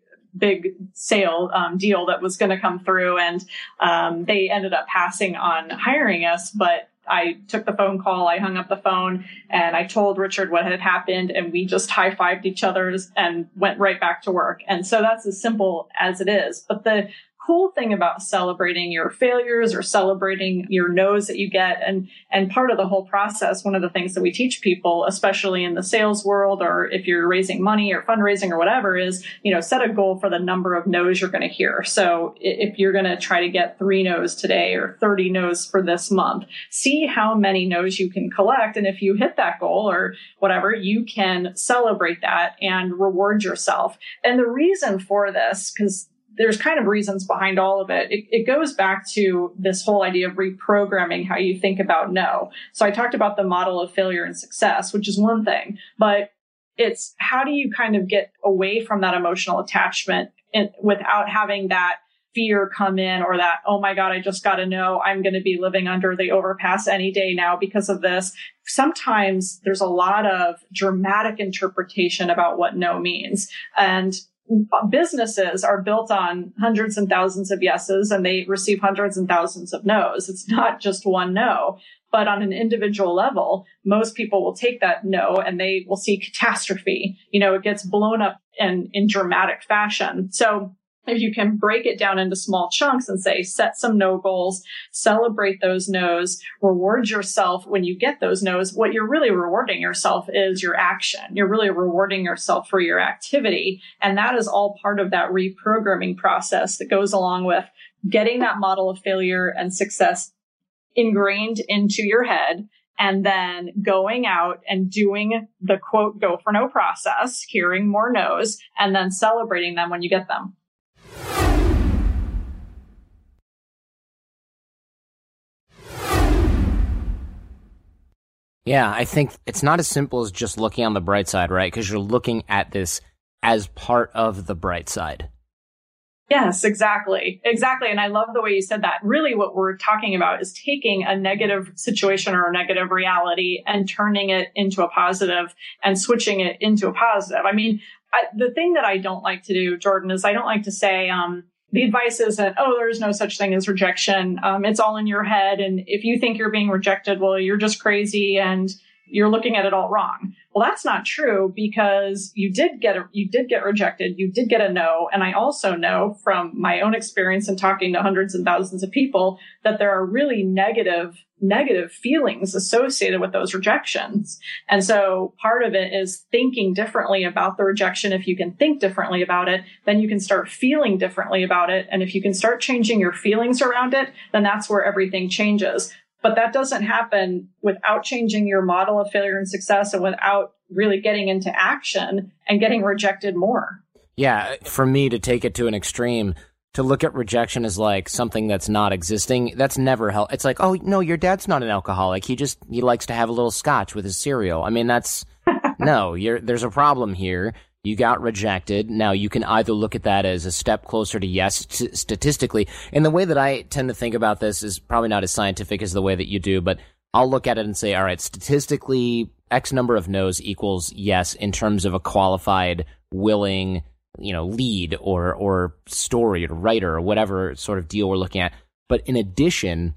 sale deal that was going to come through. And they ended up passing on hiring us. But I took the phone call, I hung up the phone, and I told Richard what had happened. And we just high-fived each other and went right back to work. And so that's as simple as it is. But the cool thing about celebrating your failures or celebrating your no's that you get, and part of the whole process, one of the things that we teach people, especially in the sales world, or if you're raising money or fundraising or whatever, is, set a goal for the number of no's you're going to hear. So if you're going to try to get 3 no's today or 30 no's for this month, see how many no's you can collect. And if you hit that goal or whatever, you can celebrate that and reward yourself. And the reason for this, because there's kind of reasons behind all of it. It goes back to this whole idea of reprogramming how you think about no. So I talked about the model of failure and success, which is one thing, but it's how do you kind of get away from that emotional attachment without having that fear come in, or that, oh my God, I just got to know I'm going to be living under the overpass any day now because of this. Sometimes there's a lot of dramatic interpretation about what no means. And businesses are built on hundreds and thousands of yeses, and they receive hundreds and thousands of no's. It's not just one no, but on an individual level, most people will take that no and they will see catastrophe. It gets blown up in dramatic fashion. So if you can break it down into small chunks and say, set some no goals, celebrate those no's, reward yourself when you get those no's, what you're really rewarding yourself is your action. You're really rewarding yourself for your activity. And that is all part of that reprogramming process that goes along with getting that model of failure and success ingrained into your head, and then going out and doing the quote, go for no process, hearing more no's, and then celebrating them when you get them. Yeah, I think it's not as simple as just looking on the bright side, right? Because you're looking at this as part of the bright side. Yes, exactly. Exactly. And I love the way you said that. Really what we're talking about is taking a negative situation or a negative reality and turning it into a positive and switching it into a positive. I mean, the thing that I don't like to do, Jordan, is I don't like to say, the advice isn't, oh, there's no such thing as rejection. It's all in your head. And if you think you're being rejected, well, you're just crazy and you're looking at it all wrong. Well, that's not true, because you did get rejected. You did get a no. And I also know from my own experience in talking to hundreds and thousands of people that there are really negative feelings associated with those rejections. And so part of it is thinking differently about the rejection. If you can think differently about it, then you can start feeling differently about it. And if you can start changing your feelings around it, then that's where everything changes. But that doesn't happen without changing your model of failure and success and without really getting into action and getting rejected more. Yeah, for me to take it to an extreme, to look at rejection as like something that's not existing, that's never helped. It's like, oh, no, your dad's not an alcoholic. He likes to have a little scotch with his cereal. I mean, that's, no, there's a problem here. You got rejected. Now, you can either look at that as a step closer to yes, statistically. And the way that I tend to think about this is probably not as scientific as the way that you do, but I'll look at it and say, all right, statistically, X number of no's equals yes in terms of a qualified, willing, lead or story or writer or whatever sort of deal we're looking at. But in addition,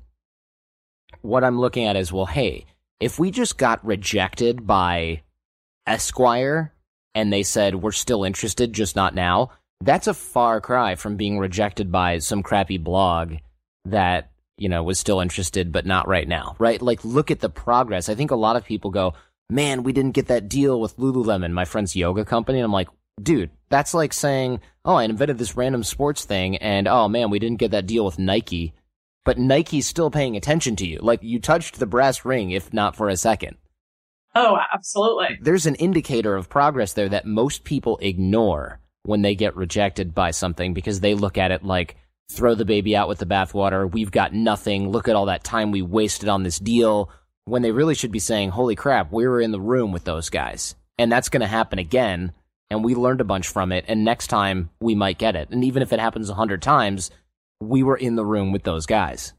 what I'm looking at is, well, hey, if we just got rejected by Esquire and they said, we're still interested, just not now, that's a far cry from being rejected by some crappy blog that, was still interested, but not right now, right? Like, look at the progress. I think a lot of people go, man, we didn't get that deal with Lululemon, my friend's yoga company. And I'm like, dude, that's like saying, oh, I invented this random sports thing, and oh man, we didn't get that deal with Nike, but Nike's still paying attention to you. Like, you touched the brass ring, if not for a second. Oh, absolutely. There's an indicator of progress there that most people ignore when they get rejected by something, because they look at it like, throw the baby out with the bathwater. We've got nothing. Look at all that time we wasted on this deal, when they really should be saying, holy crap, we were in the room with those guys. And that's going to happen again. And we learned a bunch from it. And next time we might get it. And even if it happens 100 times, we were in the room with those guys.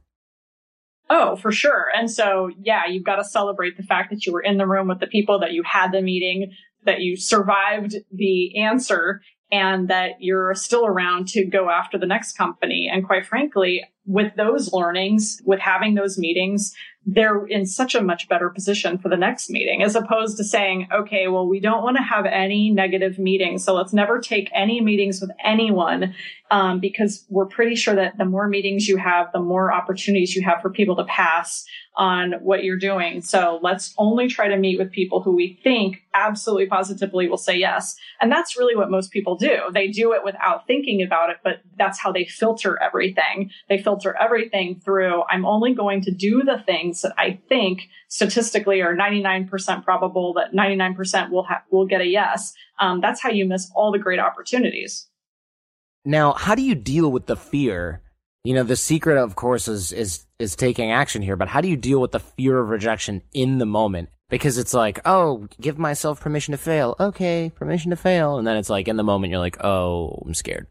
Oh, for sure. And so, yeah, you've got to celebrate the fact that you were in the room with the people, that you had the meeting, that you survived the answer, and that you're still around to go after the next company. And quite frankly, with those learnings, with having those meetings, they're in such a much better position for the next meeting, as opposed to saying, okay, well, we don't want to have any negative meetings, so let's never take any meetings with anyone, because we're pretty sure that the more meetings you have, the more opportunities you have for people to pass on what you're doing. So let's only try to meet with people who we think absolutely positively will say yes. And that's really what most people do. They do it without thinking about it, but that's how they filter everything. They filter everything through, I'm only going to do the things that I think statistically are 99% probable that 99% will get a yes. That's how you miss all the great opportunities. Now, how do you deal with the fear? The secret, of course, is taking action here, but how do you deal with the fear of rejection in the moment? Because it's like, oh, give myself permission to fail. Okay, permission to fail. And then it's like, in the moment, you're like, oh, I'm scared.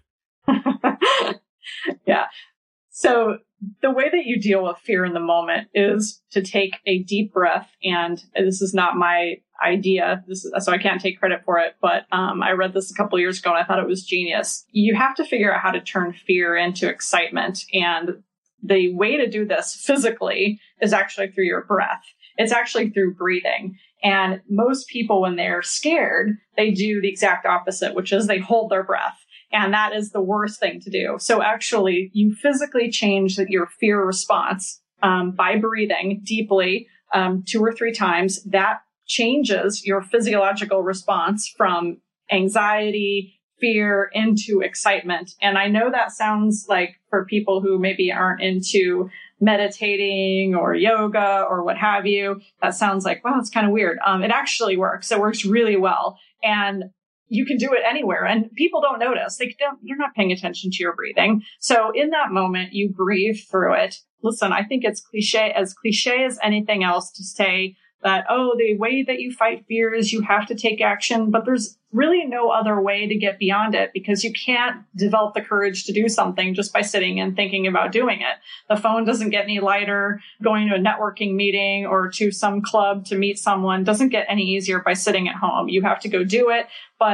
Yeah. So the way that you deal with fear in the moment is to take a deep breath. And this is not my idea, so I can't take credit for it, but I read this a couple of years ago and I thought it was genius. You have to figure out how to turn fear into excitement. And the way to do this physically is actually through your breath. It's actually through breathing. And most people, when they're scared, they do the exact opposite, which is they hold their breath. And that is the worst thing to do. So actually, you physically change your fear response by breathing deeply 2 or 3 times. That changes your physiological response from anxiety, fear, into excitement. And I know that sounds like, for people who maybe aren't into meditating or yoga or what have you, that sounds like, wow, it's kind of weird. It actually works. It works really well. And you can do it anywhere, and people don't notice. You're not paying attention to your breathing. So in that moment, you breathe through it. Listen, I think it's cliche as anything else to say that, oh, the way that you fight fear is you have to take action, but there's really no other way to get beyond it, because you can't develop the courage to do something just by sitting and thinking about doing it. The phone doesn't get any lighter. Going to a networking meeting or to some club to meet someone doesn't get any easier by sitting at home. You have to go do it. But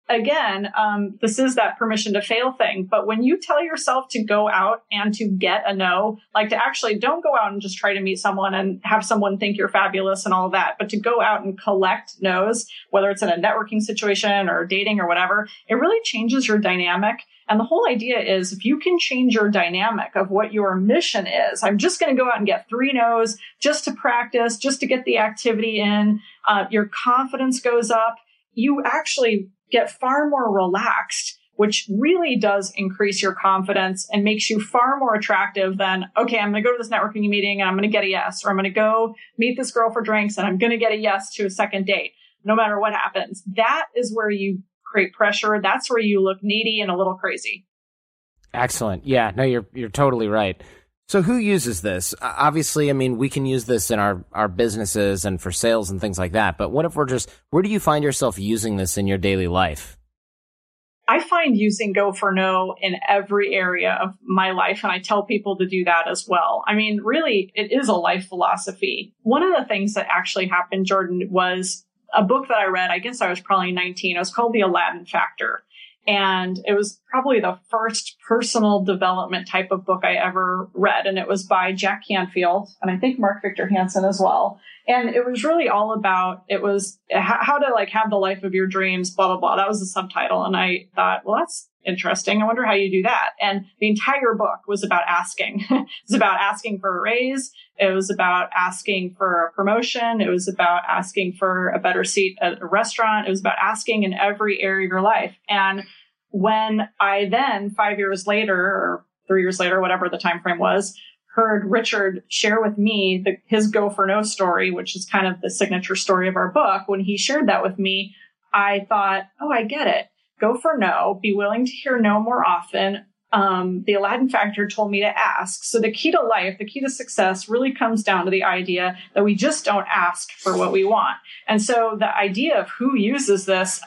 again, this is that permission to fail thing. But when you tell yourself to go out and to get a no, like to actually don't go out and just try to meet someone and have someone think you're fabulous and all of that, but to go out and collect no's, whether it's in a networking situation or dating or whatever, it really changes your dynamic. And the whole idea is if you can change your dynamic of what your mission is, I'm just going to go out and get 3 no's just to practice, just to get the activity in, your confidence goes up. You actually get far more relaxed, which really does increase your confidence and makes you far more attractive than, okay, I'm going to go to this networking meeting and I'm going to get a yes, or I'm going to go meet this girl for drinks and I'm going to get a yes to a second date, no matter what happens. That is where you create pressure. That's where you look needy and a little crazy. Excellent. Yeah, no, you're totally right. So who uses this? Obviously, I mean, we can use this in our businesses and for sales and things like that. But what if where do you find yourself using this in your daily life? I find using Go for No in every area of my life, and I tell people to do that as well. I mean, really, it is a life philosophy. One of the things that actually happened, Jordan, was a book that I read. I guess I was probably 19. It was called The Aladdin Factor. And it was probably the first personal development type of book I ever read. And it was by Jack Canfield, and I think Mark Victor Hansen as well. And it was really all about, it was how to like have the life of your dreams, blah, blah, blah. That was the subtitle. And I thought, well, that's interesting. I wonder how you do that. And the entire book was about asking. It was about asking for a raise. It was about asking for a promotion. It was about asking for a better seat at a restaurant. It was about asking in every area of your life. And when I then 5 years later, or 3 years later, whatever the time frame was, heard Richard share with me his Go for No story, which is kind of the signature story of our book. When he shared that with me, I thought, oh, I get it. Go for no, be willing to hear no more often. The Aladdin Factor told me to ask. So the key to life, the key to success really comes down to the idea that we just don't ask for what we want. And so the idea of who uses this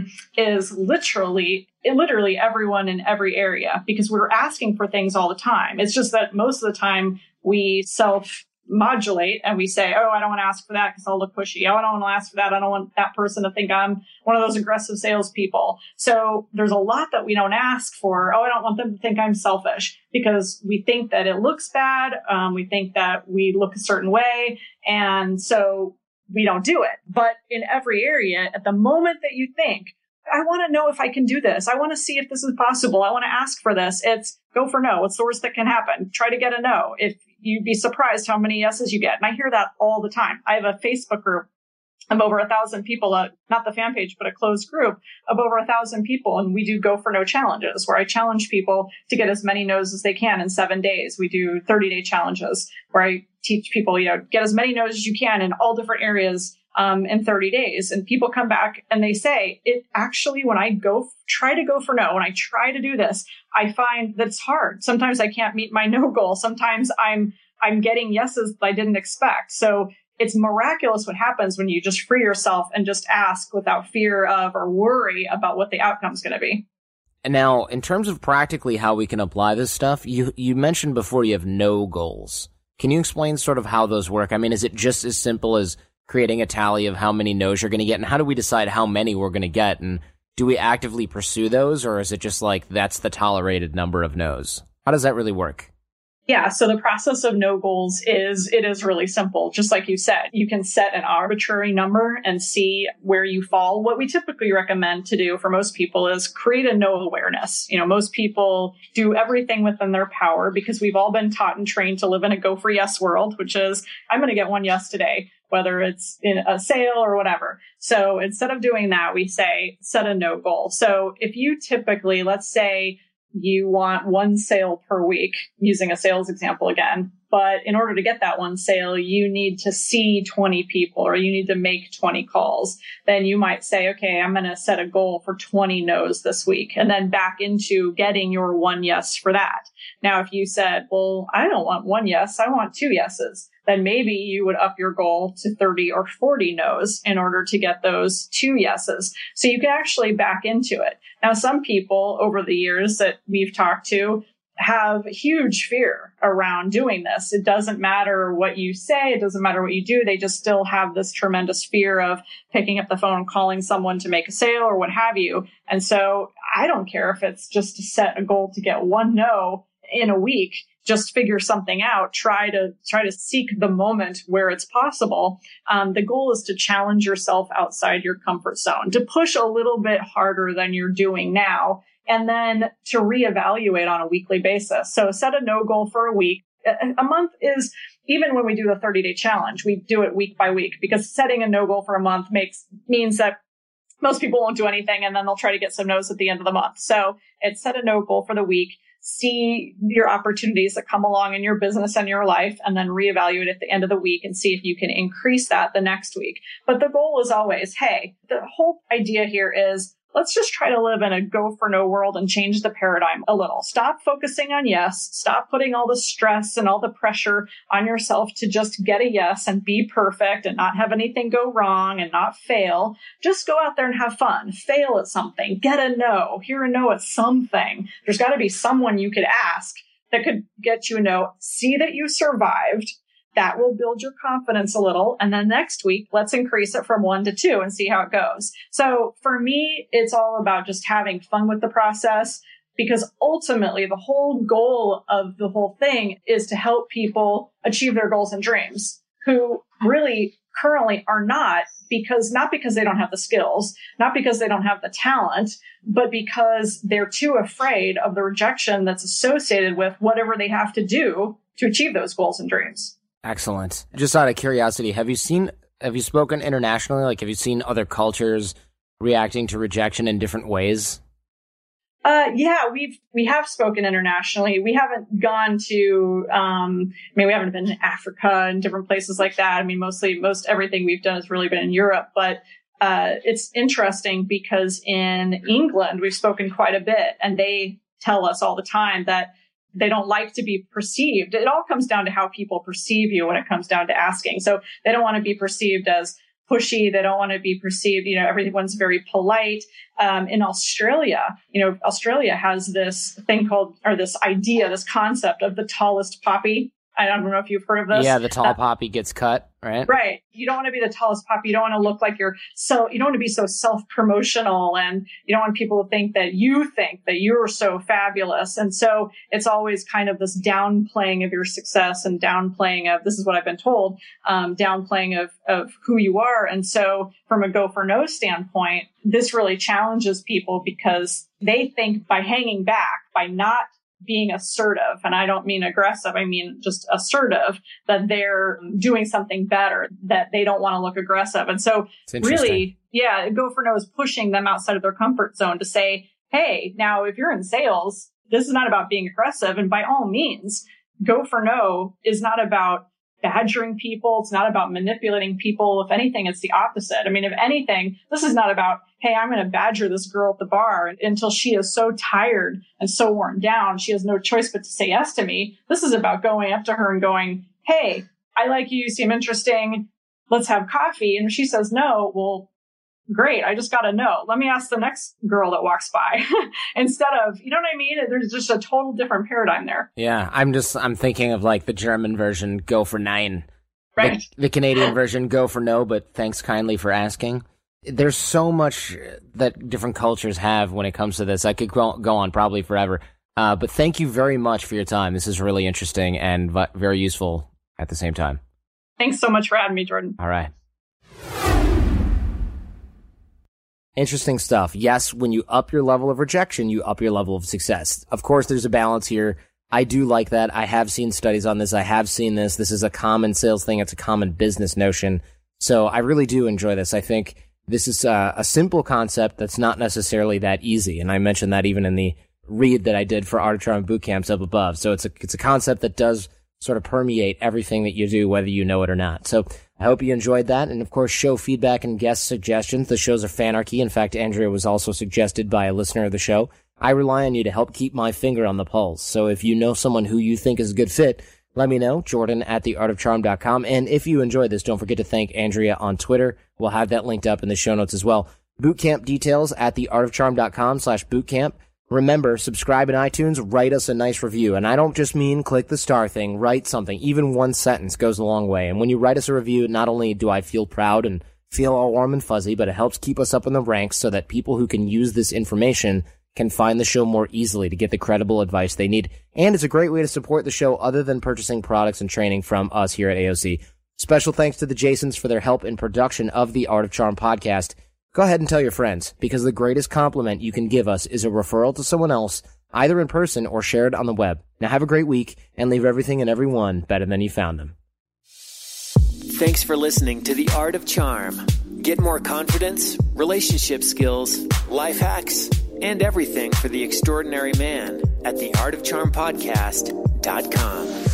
is literally everyone in every area, because we're asking for things all the time. It's just that most of the time we self-modulate and we say, oh, I don't want to ask for that because I'll look pushy. Oh, I don't want to ask for that. I don't want that person to think I'm one of those aggressive salespeople. So there's a lot that we don't ask for. Oh, I don't want them to think I'm selfish, because we think that it looks bad. We think that we look a certain way. And so we don't do it. But in every area, at the moment that you think, I want to know if I can do this, I want to see if this is possible, I want to ask for this, it's go for no. What's the worst that can happen? Try to get a no. If you'd be surprised how many yeses you get. And I hear that all the time. I have a Facebook group of over 1,000 people, not the fan page, but a closed group of over 1,000 people. And we do Go for No challenges where I challenge people to get as many no's as they can in 7 days. We do 30-day challenges where I teach people, get as many no's as you can in all different areas in 30 days. And people come back and they say, it actually, when I try to go for no, when I try to do this, I find that it's hard. Sometimes I can't meet my no goal. Sometimes I'm getting yeses that I didn't expect. So it's miraculous what happens when you just free yourself and just ask without fear of or worry about what the outcome is going to be. And now, in terms of practically how we can apply this stuff, you mentioned before you have no goals. Can you explain sort of how those work? I mean, is it just as simple as creating a tally of how many no's you're going to get? And how do we decide how many we're going to get? And do we actively pursue those? Or is it just like that's the tolerated number of no's? How does that really work? Yeah. So the process of no goals is really simple. Just like you said, you can set an arbitrary number and see where you fall. What we typically recommend to do for most people is create a no awareness. Most people do everything within their power because we've all been taught and trained to live in a go for yes world, which is I'm going to get one yes today, whether it's in a sale or whatever. So instead of doing that, we say set a no goal. So if you typically, let's say, you want one sale per week, using a sales example again. But in order to get that one sale, you need to see 20 people or you need to make 20 calls. Then you might say, okay, I'm going to set a goal for 20 no's this week and then back into getting your one yes for that. Now, if you said, well, I don't want one yes, I want 2 yeses, then maybe you would up your goal to 30 or 40 no's in order to get those 2 yeses. So you can actually back into it. Now, some people over the years that we've talked to have huge fear around doing this. It doesn't matter what you say. It doesn't matter what you do. They just still have this tremendous fear of picking up the phone and calling someone to make a sale or what have you. And so I don't care if it's just to set a goal to get one no in a week. Just figure something out. Try to seek the moment where it's possible. The goal is to challenge yourself outside your comfort zone, to push a little bit harder than you're doing now, and then to reevaluate on a weekly basis. So set a no goal for a week. A month is, even when we do the 30-day challenge, we do it week by week, because setting a no goal for a month means that most people won't do anything, and then they'll try to get some no's at the end of the month. So it's set a no goal for the week. See your opportunities that come along in your business and your life, and then reevaluate at the end of the week and see if you can increase that the next week. But the goal is always, hey, the whole idea here is, let's just try to live in a go for no world and change the paradigm a little. Stop focusing on yes. Stop putting all the stress and all the pressure on yourself to just get a yes and be perfect and not have anything go wrong and not fail. Just go out there and have fun. Fail at something. Get a no. Hear a no at something. There's got to be someone you could ask that could get you a no. See that you survived. That will build your confidence a little. And then next week, let's increase it from 1 to 2 and see how it goes. So for me, it's all about just having fun with the process, because ultimately the whole goal of the whole thing is to help people achieve their goals and dreams who really currently are not because they don't have the skills, not because they don't have the talent, but because they're too afraid of the rejection that's associated with whatever they have to do to achieve those goals and dreams. Excellent. Just out of curiosity, have you spoken internationally? Like, have you seen other cultures reacting to rejection in different ways? Yeah, we have spoken internationally. We haven't gone to, we haven't been in Africa and different places like that. I mean, most everything we've done has really been in Europe, but it's interesting because in England, we've spoken quite a bit, and they tell us all the time that they don't like to be perceived. It all comes down to how people perceive you when it comes down to asking. So they don't want to be perceived as pushy. They don't want to be perceived, everyone's very polite. In Australia, Australia has this thing this concept of the tallest poppy. I don't know if you've heard of this. Yeah, the tall poppy gets cut, right? Right. You don't want to be the tallest poppy. You don't want to look like you don't want to be so self-promotional, and you don't want people to think that you're so fabulous. And so it's always kind of this downplaying of your success and downplaying of, this is what I've been told, downplaying of who you are. And so from a go for no standpoint, this really challenges people because they think by hanging back, by not being assertive, and I don't mean aggressive, I mean just assertive, that they're doing something better, that they don't want to look aggressive. And so really, go for no is pushing them outside of their comfort zone to say, hey, now if you're in sales, this is not about being aggressive. And by all means, go for no is not about badgering people. It's not about manipulating people. If anything, it's the opposite. I mean, if anything, this is not about, hey, I'm going to badger this girl at the bar until she is so tired and so worn down, she has no choice but to say yes to me. This is about going up to her and going, hey, I like you. You seem interesting. Let's have coffee. And if she says no, well, great. I just got a no. Let me ask the next girl that walks by instead of, you know what I mean? There's just a total different paradigm there. Yeah. I'm thinking of like the German version, go for nine, right? The Canadian version, go for no, but thanks kindly for asking. There's so much that different cultures have when it comes to this. I could go on probably forever. But thank you very much for your time. This is really interesting and very useful at the same time. Thanks so much for having me, Jordan. All right. Interesting stuff. Yes, when you up your level of rejection, you up your level of success. Of course, there's a balance here. I do like that. I have seen studies on this. I have seen this. This is a common sales thing. It's a common business notion. So I really do enjoy this. I think this is a simple concept that's not necessarily that easy. And I mentioned that even in the read that I did for Art of Charm boot camps up above. So it's a concept that does sort of permeate everything that you do, whether you know it or not. So I hope you enjoyed that. And of course, show feedback and guest suggestions. The shows are fanarchy. In fact, Andrea was also suggested by a listener of the show. I rely on you to help keep my finger on the pulse. So if you know someone who you think is a good fit, let me know, jordan@theartofcharm.com. And if you enjoyed this, don't forget to thank Andrea on Twitter. We'll have that linked up in the show notes as well. Bootcamp details at theartofcharm.com/bootcamp. Remember, subscribe in iTunes, write us a nice review. And I don't just mean click the star thing, write something. Even one sentence goes a long way. And when you write us a review, not only do I feel proud and feel all warm and fuzzy, but it helps keep us up in the ranks so that people who can use this information can find the show more easily to get the credible advice they need. And it's a great way to support the show other than purchasing products and training from us here at AOC. Special thanks to the Jasons for their help in production of the Art of Charm podcast. Go ahead and tell your friends, because the greatest compliment you can give us is a referral to someone else, either in person or shared on the web. Now have a great week and leave everything and everyone better than you found them. Thanks for listening to The Art of Charm. Get more confidence, relationship skills, life hacks, and everything for the extraordinary man at theartofcharmpodcast.com.